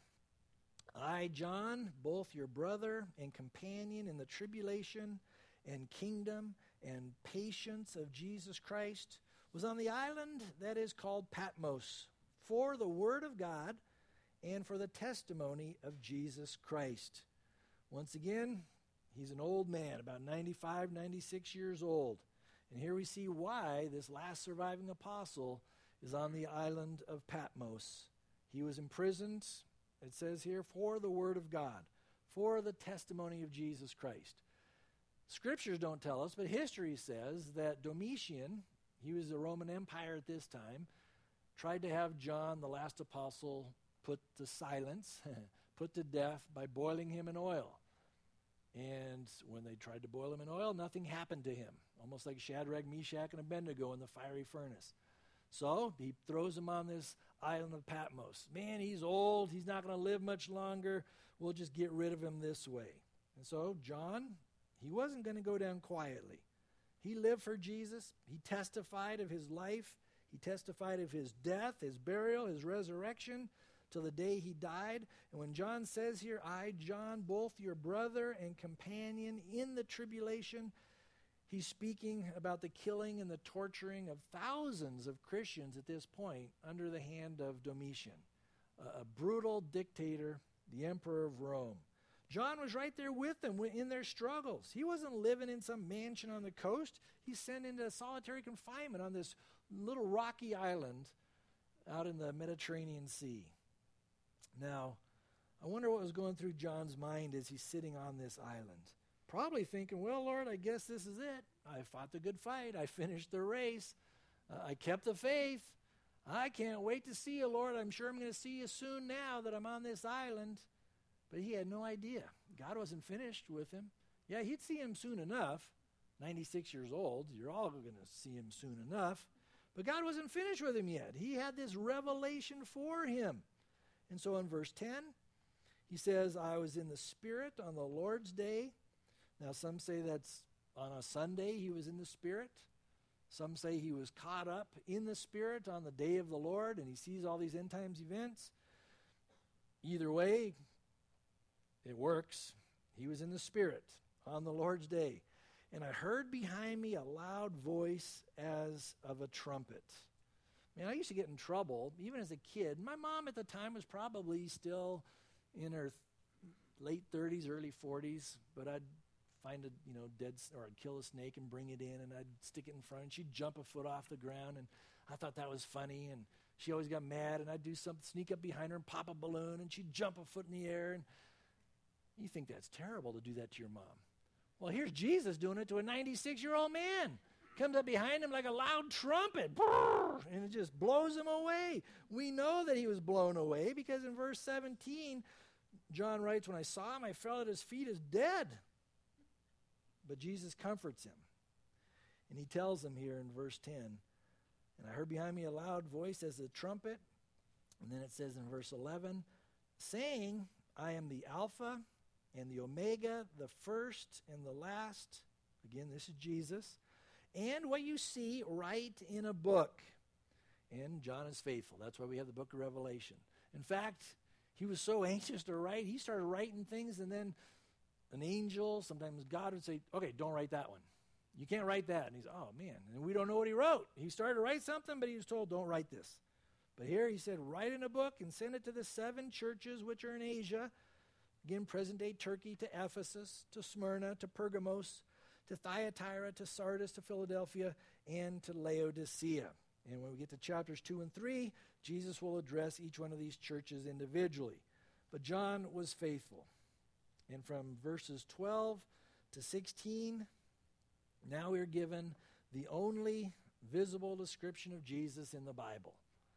I, John, both your brother and companion in the tribulation and kingdom and patience of Jesus Christ, was on the island that is called Patmos for the word of God and for the testimony of Jesus Christ. Once again, he's an old man, about 95, 96 years old. And here we see why this last surviving apostle is on the island of Patmos. He was imprisoned, it says here, for the word of God, for the testimony of Jesus Christ. Scriptures don't tell us, but history says that Domitian, he was the Roman Empire at this time, tried to have John, the last apostle, put to silence, put to death by boiling him in oil. And when they tried to boil him in oil, nothing happened to him, almost like Shadrach, Meshach, and Abednego in the fiery furnace. So he throws him on this island of Patmos. Man, he's old. He's not going to live much longer. We'll just get rid of him this way. And so John, he wasn't going to go down quietly. He lived for Jesus. He testified of his life. He testified of his death, his burial, his resurrection, till the day he died. And when John says here, I, John, both your brother and companion in the tribulation, he's speaking about the killing and the torturing of thousands of Christians at this point under the hand of Domitian, a brutal dictator, the emperor of Rome. John was right there with them in their struggles. He wasn't living in some mansion on the coast. He's sent into solitary confinement on this little rocky island out in the Mediterranean Sea. Now, I wonder what was going through John's mind as he's sitting on this island. Probably thinking, well, Lord, I guess this is it. I fought the good fight. I finished the race. I kept the faith. I can't wait to see you, Lord. I'm sure I'm going to see you soon now that I'm on this island. But he had no idea. God wasn't finished with him. Yeah, he'd see him soon enough. 96 years old. You're all going to see him soon enough. But God wasn't finished with him yet. He had this revelation for him. And so in verse 10, he says, I was in the Spirit on the Lord's day. Now some say that's on a Sunday he was in the Spirit. Some say he was caught up in the Spirit on the day of the Lord and he sees all these end times events. Either way, it works. He was in the Spirit on the Lord's day. And I heard behind me a loud voice as of a trumpet. Man, I used to get in trouble, even as a kid. My mom at the time was probably still, in her late 30s, early 40s, but I'd find a or I'd kill a snake and bring it in, and I'd stick it in front, and she'd jump a foot off the ground, and I thought that was funny, and she always got mad, and I'd do something, sneak up behind her and pop a balloon, and she'd jump a foot in the air, and you think that's terrible to do that to your mom. Well, here's Jesus doing it to a 96-year-old man. Comes up behind him like a loud trumpet, and it just blows him away. We know that he was blown away because in verse 17, John writes, when I saw him, I fell at his feet as dead. But Jesus comforts him. And he tells him here in verse 10, and I heard behind me a loud voice as a trumpet. And then it says in verse 11, saying, I am the Alpha and the Omega, the first and the last. Again, this is Jesus. And what you see, write in a book. And John is faithful. That's why we have the book of Revelation. In fact, he was so anxious to write, he started writing things, and then an angel, sometimes God would say, okay, don't write that one. You can't write that. And he's, oh, man. And we don't know what he wrote. He started to write something, but he was told, don't write this. But here he said, write in a book and send it to the 7 churches which are in Asia. Again, present-day Turkey, to Ephesus, to Smyrna, to Pergamos, to Thyatira, to Sardis, to Philadelphia, and to Laodicea. And when we get to chapters 2 and 3, Jesus will address each one of these churches individually. But John was faithful. And from verses 12 to 16, now we're given the only visible description of Jesus in the Bible.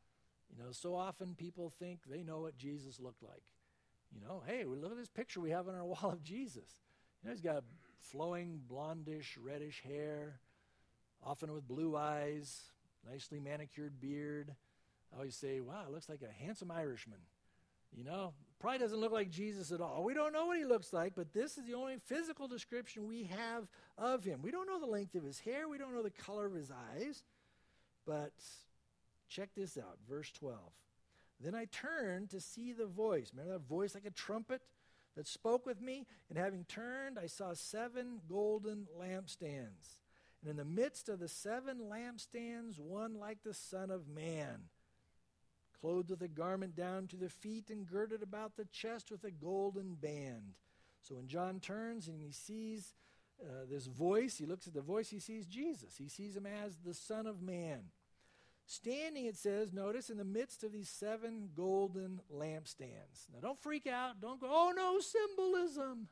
So often people think they know what Jesus looked like. Hey, look at this picture we have on our wall of Jesus. He's got flowing blondish, reddish hair, often with blue eyes, nicely manicured beard. I always say, wow, it looks like a handsome Irishman. Probably doesn't look like Jesus at all. We don't know what he looks like, but this is the only physical description we have of him. We don't know the length of his hair. We don't know the color of his eyes. But check this out, verse 12. Then I turned to see the voice. Remember that voice like a trumpet that spoke with me? And having turned, I saw 7 golden lampstands. And in the midst of the 7 lampstands, one like the Son of Man, clothed with a garment down to the feet and girded about the chest with a golden band. So when John turns and he sees this voice, he looks at the voice, he sees Jesus. He sees him as the Son of Man. Standing, it says, notice, in the midst of these 7 golden lampstands. Now don't freak out. Don't go, oh no, symbolism.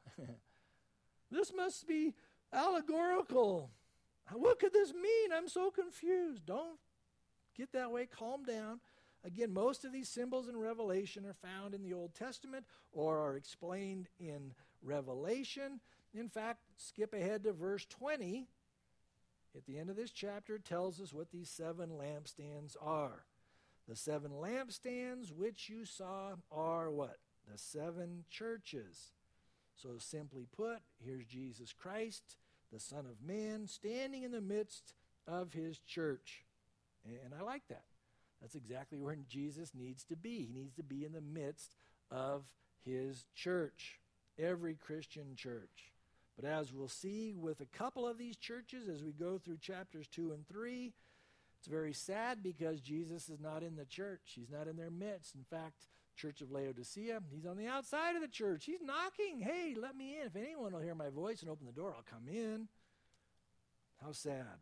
This must be allegorical. What could this mean? I'm so confused. Don't get that way. Calm down. Again, most of these symbols in Revelation are found in the Old Testament or are explained in Revelation. In fact, skip ahead to verse 20. At the end of this chapter, it tells us what these 7 lampstands are. The 7 lampstands which you saw are what? The 7 churches. So simply put, here's Jesus Christ, the Son of Man, standing in the midst of his church. And I like that. That's exactly where Jesus needs to be. He needs to be in the midst of his church, every Christian church. But as we'll see with a couple of these churches as we go through chapters 2 and 3, it's very sad because Jesus is not in the church. He's not in their midst. In fact, Church of Laodicea, he's on the outside of the church. He's knocking. Hey, let me in. If anyone will hear my voice and open the door, I'll come in. How sad.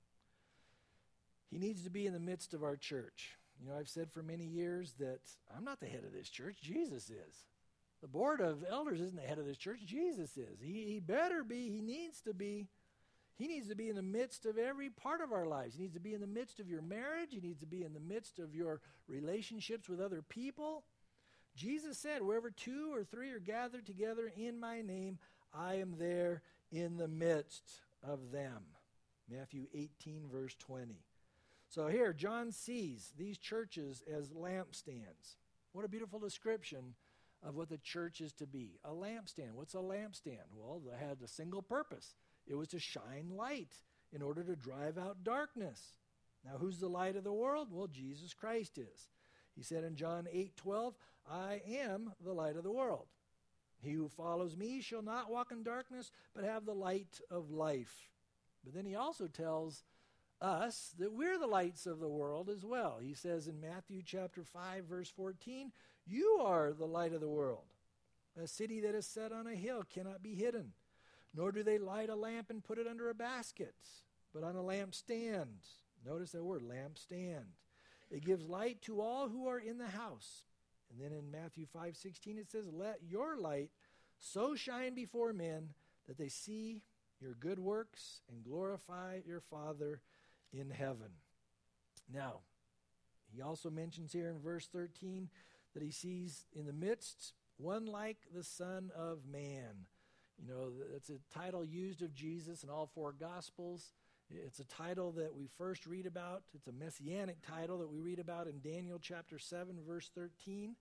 He needs to be in the midst of our church. I've said for many years that I'm not the head of this church. Jesus is. The board of elders isn't the head of this church. Jesus is. He better be. He needs to be. He needs to be in the midst of every part of our lives. He needs to be in the midst of your marriage. He needs to be in the midst of your relationships with other people. Jesus said, wherever 2 or 3 are gathered together in my name, I am there in the midst of them. Matthew 18, verse 20. So here, John sees these churches as lampstands. What a beautiful description of what the church is to be. A lampstand. What's a lampstand? Well, they had a single purpose. It was to shine light in order to drive out darkness. Now, who's the light of the world? Well, Jesus Christ is. He said in John 8:12, I am the light of the world. He who follows me shall not walk in darkness, but have the light of life. But then he also tells us that we're the lights of the world as well. He says in Matthew chapter 5, verse 14, you are the light of the world. A city that is set on a hill cannot be hidden. Nor do they light a lamp and put it under a basket, but on a lampstand. Notice that word, lampstand. It gives light to all who are in the house. And then in Matthew 5:16 it says, let your light so shine before men that they see your good works and glorify your Father in heaven. Now, he also mentions here in verse 13 that he sees in the midst one like the Son of Man. You know, that's a title used of Jesus in all four Gospels. It's a title that we first read about. It's a messianic title that we read about in Daniel chapter 7, verse 13.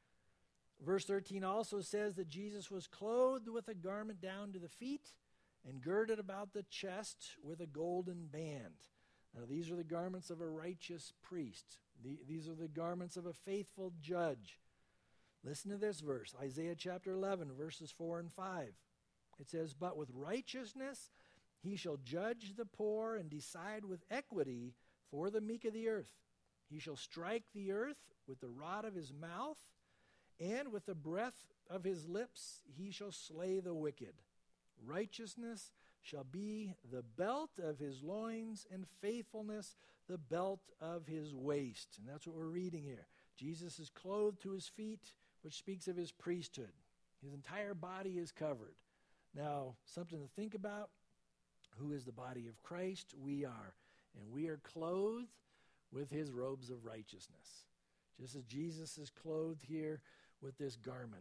Verse 13 also says that Jesus was clothed with a garment down to the feet and girded about the chest with a golden band. Now, these are the garments of a righteous priest. These are the garments of a faithful judge. Listen to this verse, Isaiah chapter 11, verses 4 and 5. It says, but with righteousness he shall judge the poor and decide with equity for the meek of the earth. He shall strike the earth with the rod of his mouth, and with the breath of his lips he shall slay the wicked. Righteousness shall be the belt of his loins, and faithfulness the belt of his waist. And that's what we're reading here. Jesus is clothed to his feet, which speaks of his priesthood. His entire body is covered. Now, something to think about. Who is the body of Christ? We are. And we are clothed with his robes of righteousness, just as Jesus is clothed here with this garment.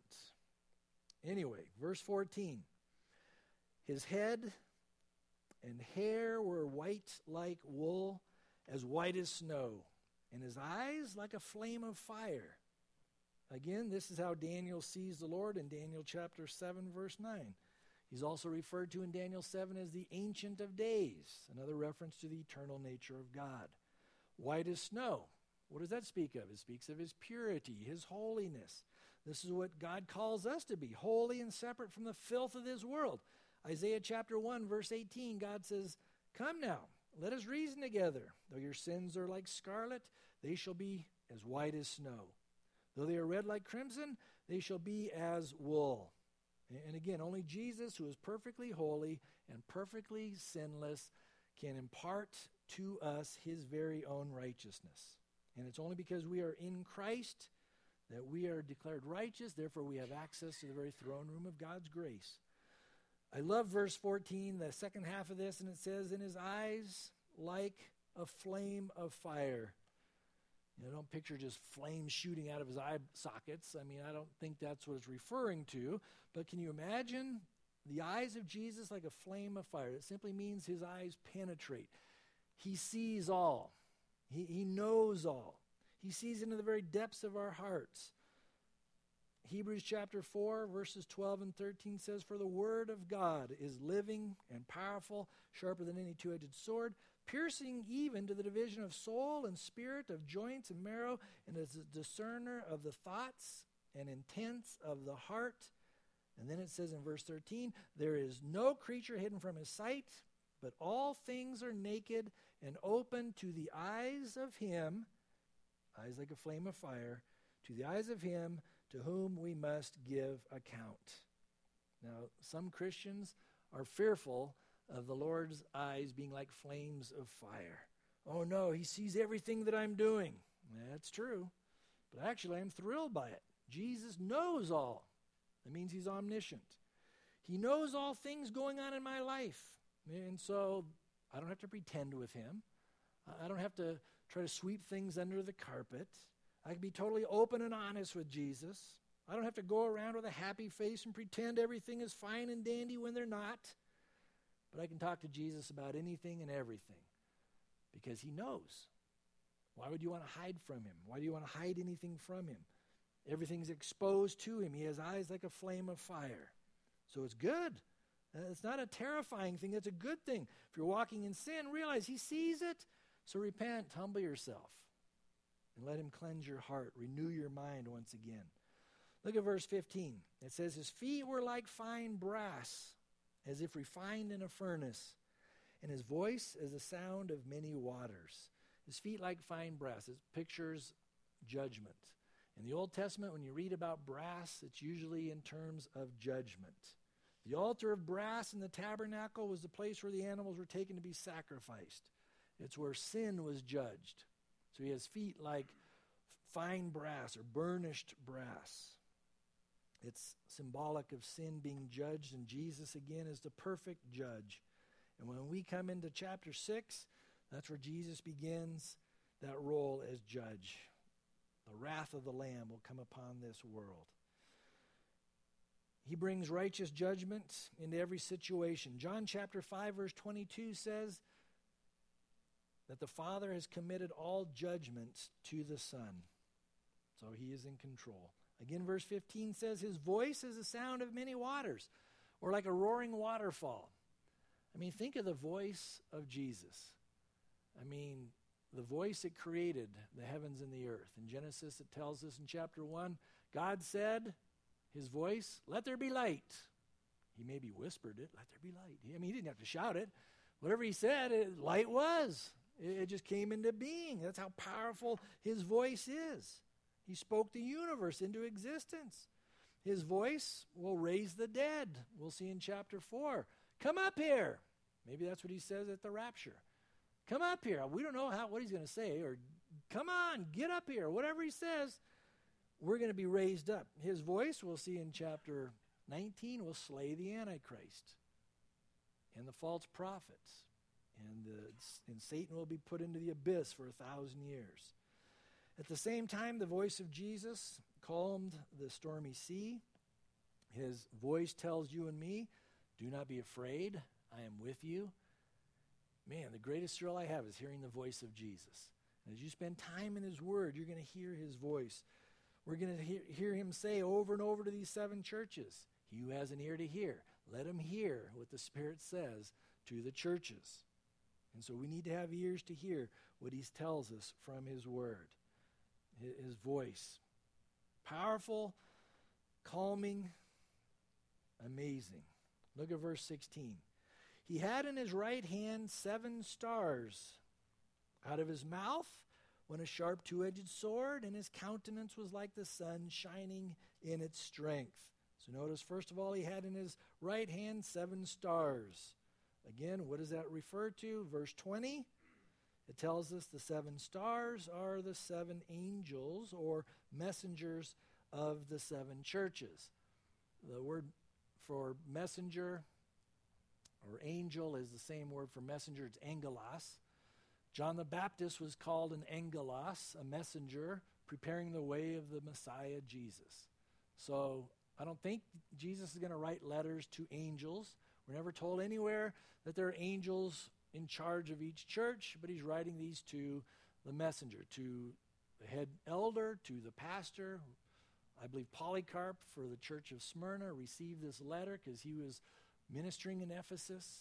Anyway, verse 14. His head and hair were white like wool, as white as snow, and his eyes like a flame of fire. Again, this is how Daniel sees the Lord in Daniel chapter 7, verse 9. He's also referred to in Daniel 7 as the Ancient of Days, another reference to the eternal nature of God. White as snow. What does that speak of? It speaks of his purity, his holiness. This is what God calls us to be, holy and separate from the filth of this world. Isaiah chapter 1, verse 18, God says, come now, let us reason together. Though your sins are like scarlet, they shall be as white as snow. Though they are red like crimson, they shall be as wool. And again, only Jesus, who is perfectly holy and perfectly sinless, can impart to us his very own righteousness. And it's only because we are in Christ that we are declared righteous. Therefore, we have access to the very throne room of God's grace. I love verse 14, the second half of this, and it says, in his eyes like a flame of fire. You know, don't picture just flames shooting out of his eye sockets. I mean, I don't think that's what it's referring to. But can you imagine the eyes of Jesus like a flame of fire? It simply means his eyes penetrate. He sees all. He knows all. He sees into the very depths of our hearts. Hebrews chapter 4, verses 12 and 13 says, for the word of God is living and powerful, sharper than any two-edged sword, piercing even to the division of soul and spirit, of joints and marrow, and is a discerner of the thoughts and intents of the heart. And then it says in verse 13, there is no creature hidden from his sight, but all things are naked and open to the eyes of him, eyes like a flame of fire, to the eyes of him to whom we must give account. Now, some Christians are fearful of the Lord's eyes being like flames of fire. Oh no, he sees everything that I'm doing. That's true. But actually, I'm thrilled by it. Jesus knows all. That means he's omniscient. He knows all things going on in my life. And so I don't have to pretend with him. I don't have to try to sweep things under the carpet. I can be totally open and honest with Jesus. I don't have to go around with a happy face and pretend everything is fine and dandy when they're not. But I can talk to Jesus about anything and everything because he knows. Why would you want to hide from him? Why do you want to hide anything from him? Everything's exposed to him. He has eyes like a flame of fire. So it's good. It's not a terrifying thing. It's a good thing. If you're walking in sin, realize he sees it. So repent, humble yourself, and let him cleanse your heart, renew your mind once again. Look at verse 15. It says, his feet were like fine brass, as if refined in a furnace, and his voice as the sound of many waters. His feet like fine brass. It pictures judgment. In the Old Testament, when you read about brass, it's usually in terms of judgment. The altar of brass in the tabernacle was the place where the animals were taken to be sacrificed. It's where sin was judged. So he has feet like fine brass or burnished brass. It's symbolic of sin being judged, and Jesus, again, is the perfect judge. And when we come into chapter 6, that's where Jesus begins that role as judge. The wrath of the Lamb will come upon this world. He brings righteous judgment into every situation. John chapter 5, verse 22 says that the Father has committed all judgments to the Son. So he is in control. Again, verse 15 says, his voice is the sound of many waters, or like a roaring waterfall. I mean, think of the voice of Jesus. I mean, the voice that created the heavens and the earth. In Genesis, it tells us in chapter 1, God said, his voice, let there be light. He maybe whispered it, let there be light. I mean, he didn't have to shout it. Whatever he said, light was. It just came into being. That's how powerful his voice is. He spoke the universe into existence. His voice will raise the dead. We'll see in chapter 4. Come up here. Maybe that's what he says at the rapture. Come up here. We don't know what he's going to say, or come on, get up here. Whatever he says, we're going to be raised up. His voice, we'll see in chapter 19, will slay the Antichrist and the false prophets. And Satan will be put into the abyss for 1,000 years. At the same time, the voice of Jesus calmed the stormy sea. His voice tells you and me, do not be afraid. I am with you. Man, the greatest thrill I have is hearing the voice of Jesus. And as you spend time in his word, you're going to hear his voice. We're going to hear him say over and over to these 7 churches, he who has an ear to hear, let him hear what the Spirit says to the churches. And so we need to have ears to hear what he tells us from his word, his voice. Powerful, calming, amazing. Look at verse 16. He had in his right hand 7 stars. Out of his mouth went a sharp 2-edged sword, and his countenance was like the sun shining in its strength. So notice, first of all, he had in his right hand 7 stars. Again, what does that refer to? Verse 20, it tells us the 7 stars are the 7 angels or messengers of the 7 churches. The word for messenger or angel is the same word for messenger. It's angelos. John the Baptist was called an angelos, a messenger, preparing the way of the Messiah, Jesus. So I don't think Jesus is going to write letters to angels. We're never told anywhere that there are angels in charge of each church, but he's writing these to the messenger, to the head elder, to the pastor. I believe Polycarp for the church of Smyrna received this letter because he was ministering in Ephesus.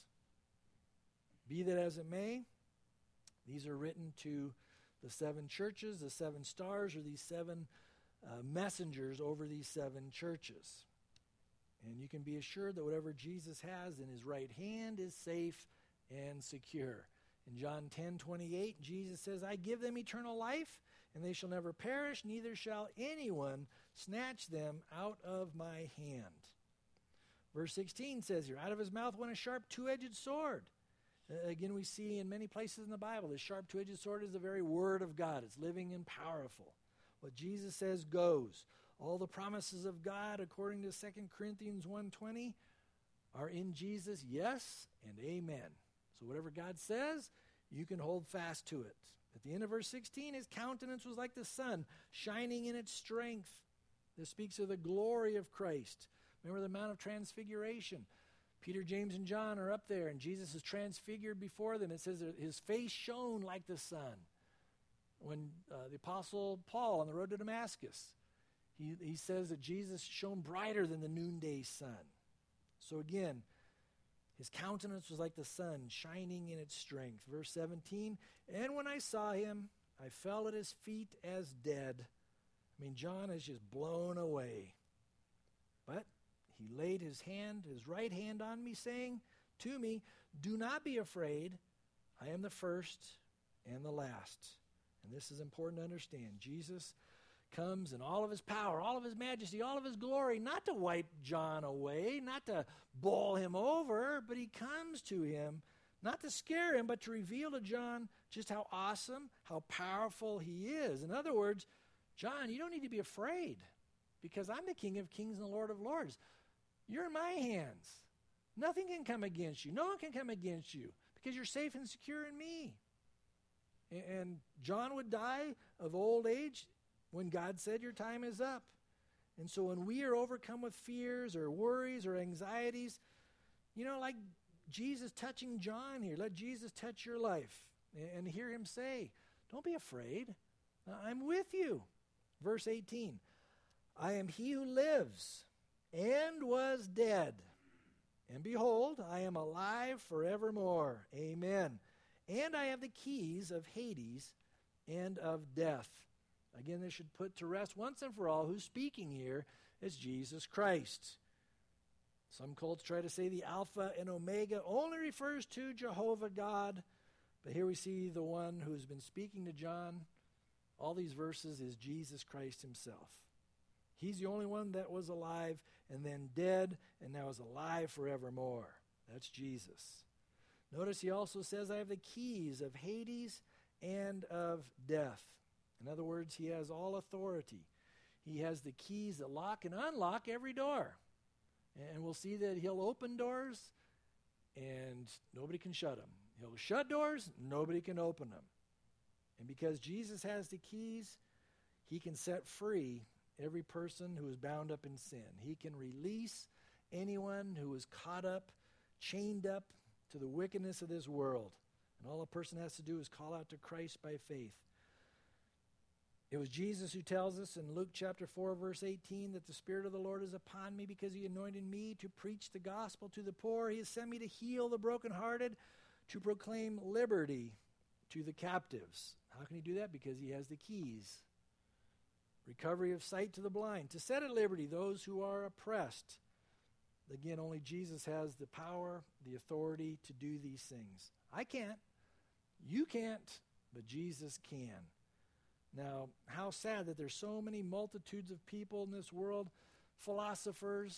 Be that as it may, these are written to the 7 churches. The 7 stars are these 7 messengers over these 7 churches. And you can be assured that whatever Jesus has in his right hand is safe and secure. In John 10:28, Jesus says, I give them eternal life, and they shall never perish, neither shall anyone snatch them out of my hand. Verse 16 says here, out of his mouth went a sharp 2-edged sword. Again, we see in many places in the Bible, the sharp 2-edged sword is the very word of God. It's living and powerful. What Jesus says goes. All the promises of God, according to 2 Corinthians 1:20, are in Jesus, yes and amen. So whatever God says, you can hold fast to it. At the end of verse 16, his countenance was like the sun, shining in its strength. This speaks of the glory of Christ. Remember the Mount of Transfiguration. Peter, James, and John are up there, and Jesus is transfigured before them. It says that his face shone like the sun. When the Apostle Paul on the road to Damascus, he says that Jesus shone brighter than the noonday sun. So again, his countenance was like the sun, shining in its strength. Verse 17, and when I saw him, I fell at his feet as dead. I mean, John is just blown away. But he laid his right hand on me, saying to me, do not be afraid. I am the first and the last. And this is important to understand. Jesus comes in all of his power, all of his majesty, all of his glory, not to wipe John away, not to bowl him over, but he comes to him, not to scare him, but to reveal to John just how awesome, how powerful he is. In other words, John, you don't need to be afraid because I'm the King of Kings and the Lord of Lords. You're in my hands. Nothing can come against you. No one can come against you because you're safe and secure in me. And John would die of old age when God said your time is up. And so when we are overcome with fears or worries or anxieties, like Jesus touching John here, let Jesus touch your life and hear him say, don't be afraid. I'm with you. Verse 18, I am he who lives and was dead. And behold, I am alive forevermore. Amen. And I have the keys of Hades and of death. Again, this should put to rest once and for all who's speaking here is Jesus Christ. Some cults try to say the Alpha and Omega only refers to Jehovah God. But here we see the one who's been speaking to John all these verses is Jesus Christ himself. He's the only one that was alive and then dead and now is alive forevermore. That's Jesus. Notice he also says, I have the keys of Hades and of death. In other words, he has all authority. He has the keys that lock and unlock every door. And we'll see that he'll open doors and nobody can shut them. He'll shut doors, nobody can open them. And because Jesus has the keys, he can set free every person who is bound up in sin. He can release anyone who is caught up, chained up to the wickedness of this world. And all a person has to do is call out to Christ by faith. It was Jesus who tells us in Luke chapter 4, verse 18, that the Spirit of the Lord is upon me because he anointed me to preach the gospel to the poor. He has sent me to heal the brokenhearted, to proclaim liberty to the captives. How can he do that? Because he has the keys. Recovery of sight to the blind, to set at liberty those who are oppressed. Again, only Jesus has the power, the authority to do these things. I can't. You can't, but Jesus can. Now, how sad that there's so many multitudes of people in this world, philosophers,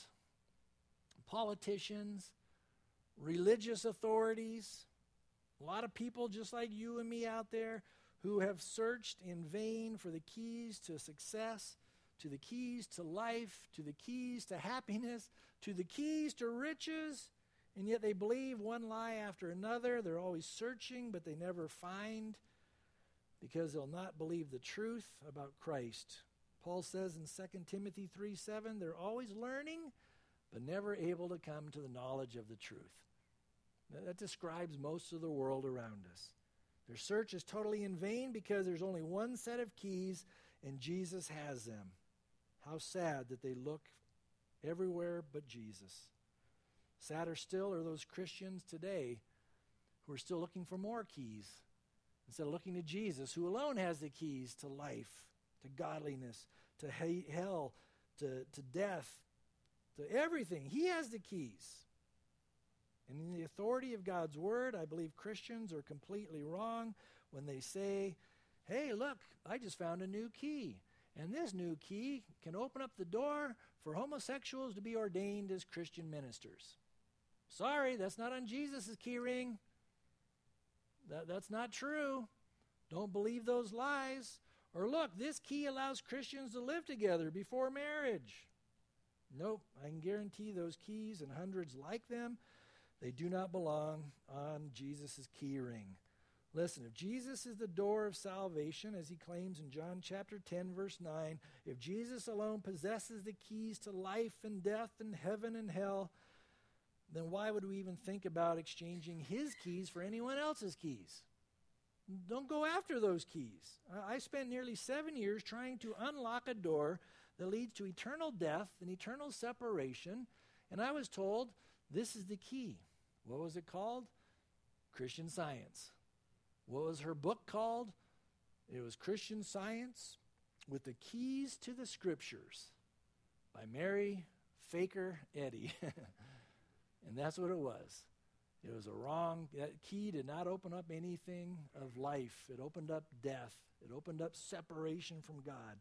politicians, religious authorities, a lot of people just like you and me out there who have searched in vain for the keys to success, to the keys to life, to the keys to happiness, to the keys to riches, and yet they believe one lie after another. They're always searching, but they never find because they'll not believe the truth about Christ. Paul says in 2 Timothy 3:7, they're always learning, but never able to come to the knowledge of the truth. That describes most of the world around us. Their search is totally in vain because there's only one set of keys, and Jesus has them. How sad that they look everywhere but Jesus. Sadder still are those Christians today who are still looking for more keys instead of looking to Jesus, who alone has the keys to life, to godliness, to hell, to death, to everything. He has the keys. And in the authority of God's word, I believe Christians are completely wrong when they say, hey, look, I just found a new key. And this new key can open up the door for homosexuals to be ordained as Christian ministers. Sorry, that's not on Jesus' key ring. That's not true. Don't believe those lies. Or look, this key allows Christians to live together before marriage. Nope, I can guarantee those keys and hundreds like them, they do not belong on Jesus' key ring. Listen, if Jesus is the door of salvation, as he claims in John chapter 10, verse 9, if Jesus alone possesses the keys to life and death and heaven and hell, then why would we even think about exchanging his keys for anyone else's keys? Don't go after those keys. I spent nearly 7 years trying to unlock a door that leads to eternal death and eternal separation, and I was told this is the key. What was it called? Christian Science. What was her book called? It was Christian Science with the Keys to the Scriptures by Mary Faker Eddy. And that's what it was. It was that key did not open up anything of life. It opened up death. It opened up separation from God.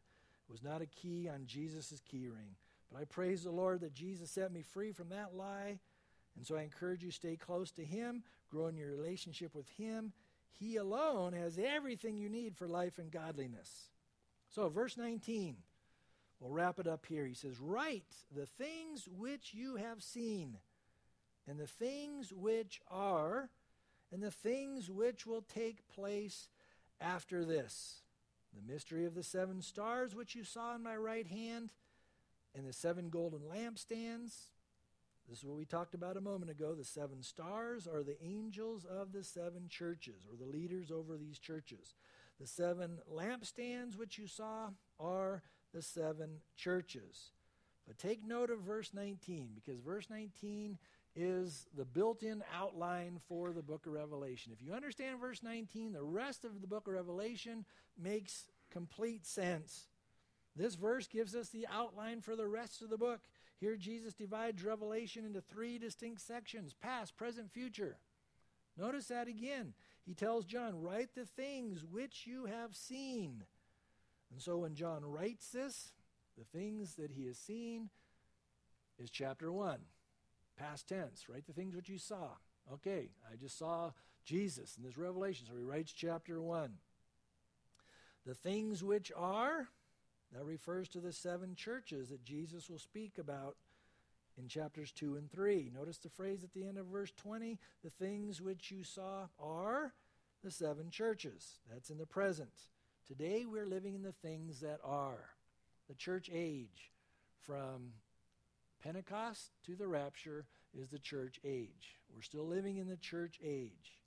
It was not a key on Jesus' key ring. But I praise the Lord that Jesus set me free from that lie. And so I encourage you, stay close to him, grow in your relationship with him. He alone has everything you need for life and godliness. So verse 19, we'll wrap it up here. He says, write the things which you have seen, and the things which are, and the things which will take place after this. The mystery of the 7 stars which you saw in my right hand, and the 7 golden lampstands. This is what we talked about a moment ago. The 7 stars are the angels of the 7 churches, or the leaders over these churches. The 7 lampstands which you saw are the 7 churches. But take note of verse 19, because verse 19 is the built-in outline for the book of Revelation. If you understand verse 19, the rest of the book of Revelation makes complete sense. This verse gives us the outline for the rest of the book. Here Jesus divides Revelation into 3 distinct sections: past, present, future. Notice that again. He tells John, write the things which you have seen. And so when John writes this, the things that he has seen is chapter 1. Past tense, write the things which you saw. Okay, I just saw Jesus in this Revelation, so he writes chapter 1. The things which are, that refers to the 7 churches that Jesus will speak about in chapters 2 and 3. Notice the phrase at the end of verse 20, the things which you saw are the 7 churches. That's in the present. Today we're living in the things that are. The church age, from Pentecost to the rapture, is the church age. We're still living in the church age.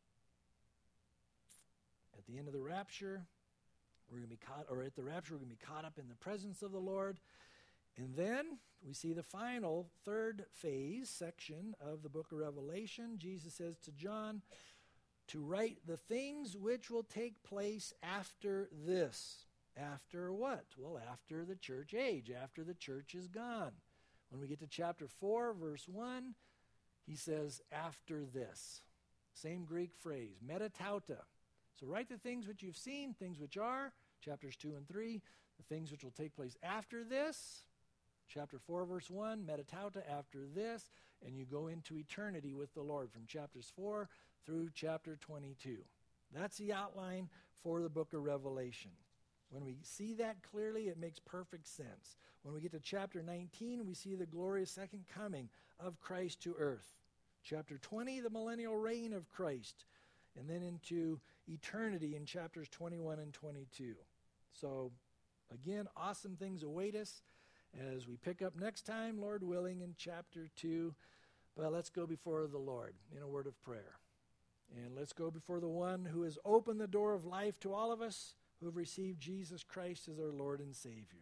At the end of the rapture, we're going to be caught, or at the rapture, we're going to be caught up in the presence of the Lord. And then we see the final 3rd phase section of the book of Revelation. Jesus says to John to write the things which will take place after this. After what? Well, after the church age, after the church is gone. When we get to chapter 4, verse 1, he says, after this. Same Greek phrase, metatauta. So write the things which you've seen, things which are, chapters 2 and 3, the things which will take place after this. Chapter 4, verse 1, metatauta, after this, and you go into eternity with the Lord from chapters 4 through chapter 22. That's the outline for the book of Revelation. When we see that clearly, it makes perfect sense. When we get to chapter 19, we see the glorious second coming of Christ to earth. Chapter 20, the millennial reign of Christ. And then into eternity in chapters 21 and 22. So, again, awesome things await us as we pick up next time, Lord willing, in chapter 2. But let's go before the Lord in a word of prayer. And let's go before the one who has opened the door of life to all of us who have received Jesus Christ as our Lord and Savior.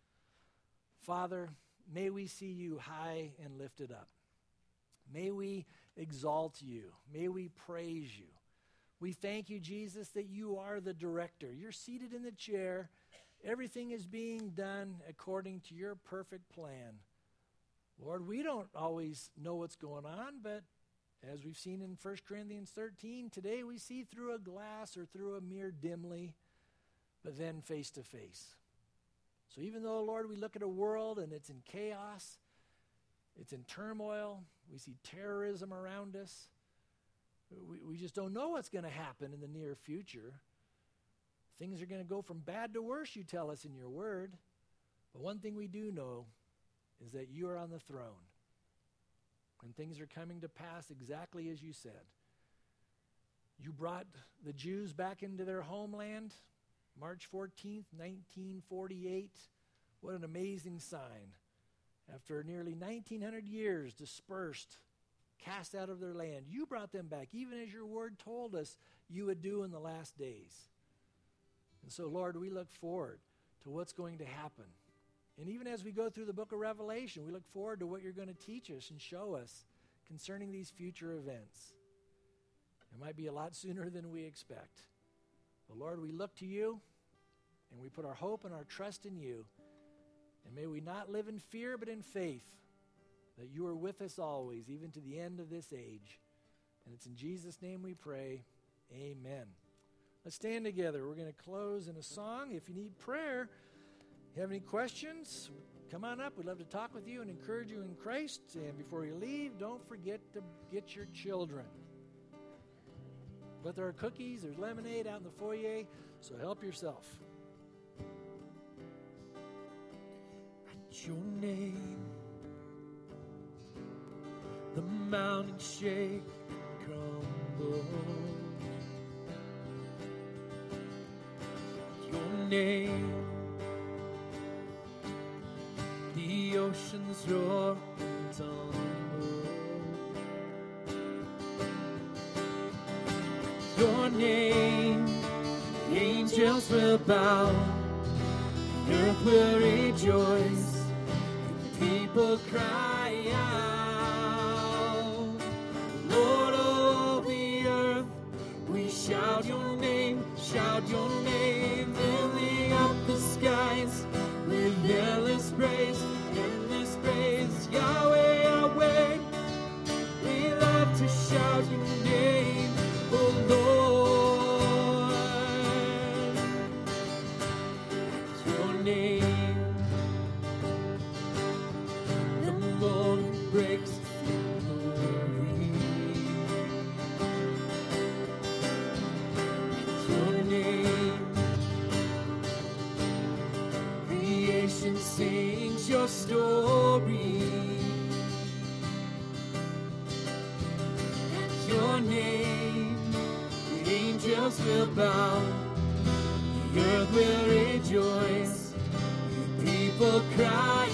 Father, may we see you high and lifted up. May we exalt you. May we praise you. We thank you, Jesus, that you are the director. You're seated in the chair. Everything is being done according to your perfect plan. Lord, we don't always know what's going on, but as we've seen in 1 Corinthians 13, today we see through a glass or through a mirror dimly, but then face to face. So even though, Lord, we look at a world and it's in chaos, it's in turmoil, we see terrorism around us, we just don't know what's going to happen in the near future. Things are going to go from bad to worse, you tell us in your word. But one thing we do know is that you are on the throne. And things are coming to pass exactly as you said. You brought the Jews back into their homeland, March 14th, 1948. What an amazing sign. After nearly 1,900 years dispersed, cast out of their land, you brought them back, even as your word told us you would do in the last days. And so, Lord, we look forward to what's going to happen. And even as we go through the book of Revelation, we look forward to what you're going to teach us and show us concerning these future events. It might be a lot sooner than we expect. But, Lord, we look to you, and we put our hope and our trust in you. And may we not live in fear, but in faith, that you are with us always, even to the end of this age. And it's in Jesus' name we pray. Amen. Let's stand together. We're going to close in a song. If you need prayer, you have any questions, come on up. We'd love to talk with you and encourage you in Christ. And before you leave, don't forget to get your children. But there are cookies, there's lemonade out in the foyer, so help yourself. At your name, the mountain shake and crumble. At your name, the oceans roar and tumble. Your name, the angels will bow, the earth will rejoice, and people cry out. Lord of the earth, we shout your name, filling up the skies with endless praise, Yahweh, Yahweh. We love to shout your name, oh Lord. Your name, the morning breaks in glory. Your name, creation sings your story. At your name, the angels will bow, the earth will rejoice, the people cry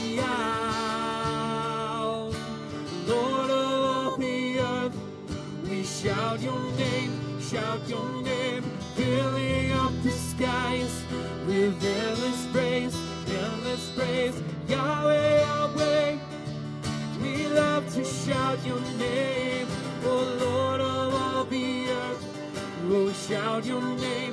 out. Lord of the earth, we shout your name, filling up the skies with endless praise, Yahweh, Yahweh. We love to shout your name, oh Lord of all the earth. Oh, shout your name,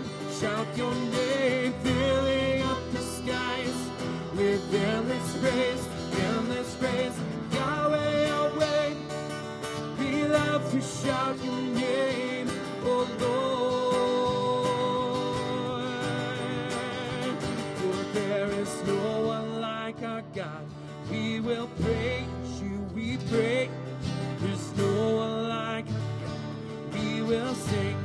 filling up the skies with endless praise, Yahweh, Yahweh. We love to shout your name, oh Lord. For there is no one like our God. We will praise you, we pray. There's no one like our God. We will sing,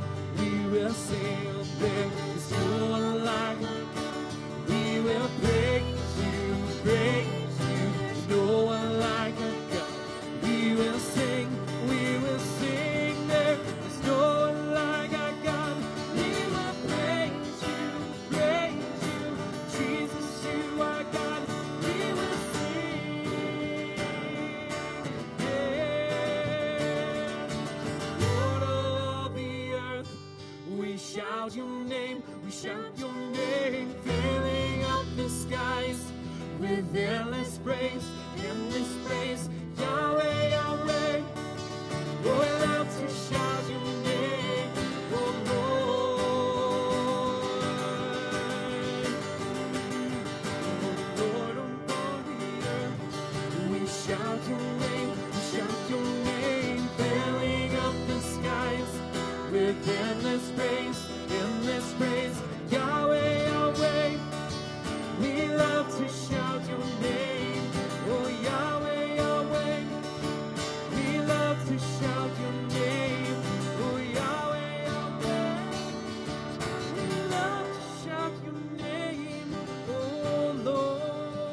there's no one like our God. We will praise you, there's no one like our God. We will sing, there's no one like our God. We will praise you, Jesus, you are God. We will sing, Lord of the earth, we shout your name, filling up the skies with endless praise, Yahweh, Yahweh. Oh, we love to shout your name, oh Lord. Oh Lord of the earth, we shout your name, filling up the skies with endless praise, Yahweh, Yahweh. We love to shout your name, oh Yahweh, Yahweh. We love to shout your name, oh Yahweh, Yahweh. We love to shout your name, oh Lord.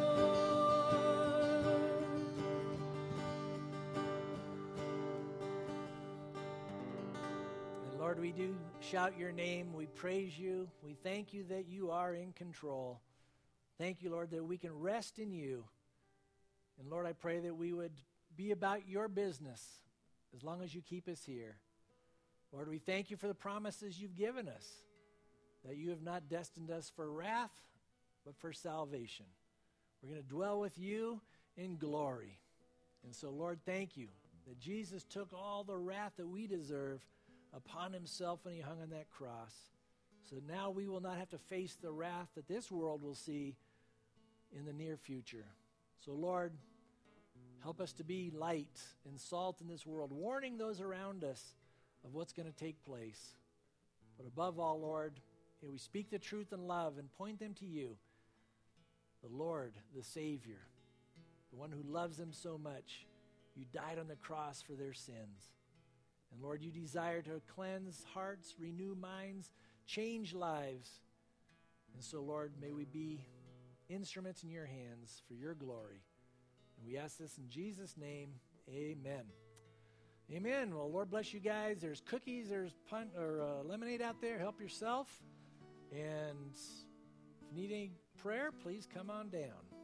And Lord, we do shout your name. We praise you. We thank you that you are in control. Thank you, Lord, that we can rest in you. And Lord, I pray that we would be about your business as long as you keep us here. Lord, we thank you for the promises you've given us, that you have not destined us for wrath, but for salvation. We're going to dwell with you in glory. And so, Lord, thank you that Jesus took all the wrath that we deserve upon himself when he hung on that cross. So now we will not have to face the wrath that this world will see in the near future. So, Lord, help us to be light and salt in this world, warning those around us of what's going to take place. But above all, Lord, we speak the truth in love and point them to you. the Lord, the Savior, the one who loves them so much. You died on the cross for their sins. And Lord, you desire to cleanse hearts, renew minds, change lives. And so, Lord, may we be instruments in your hands for your glory. And we ask this in Jesus' name, amen. Amen. Well, Lord bless you guys. There's cookies, there's lemonade out there. Help yourself. And if you need any prayer, please come on down.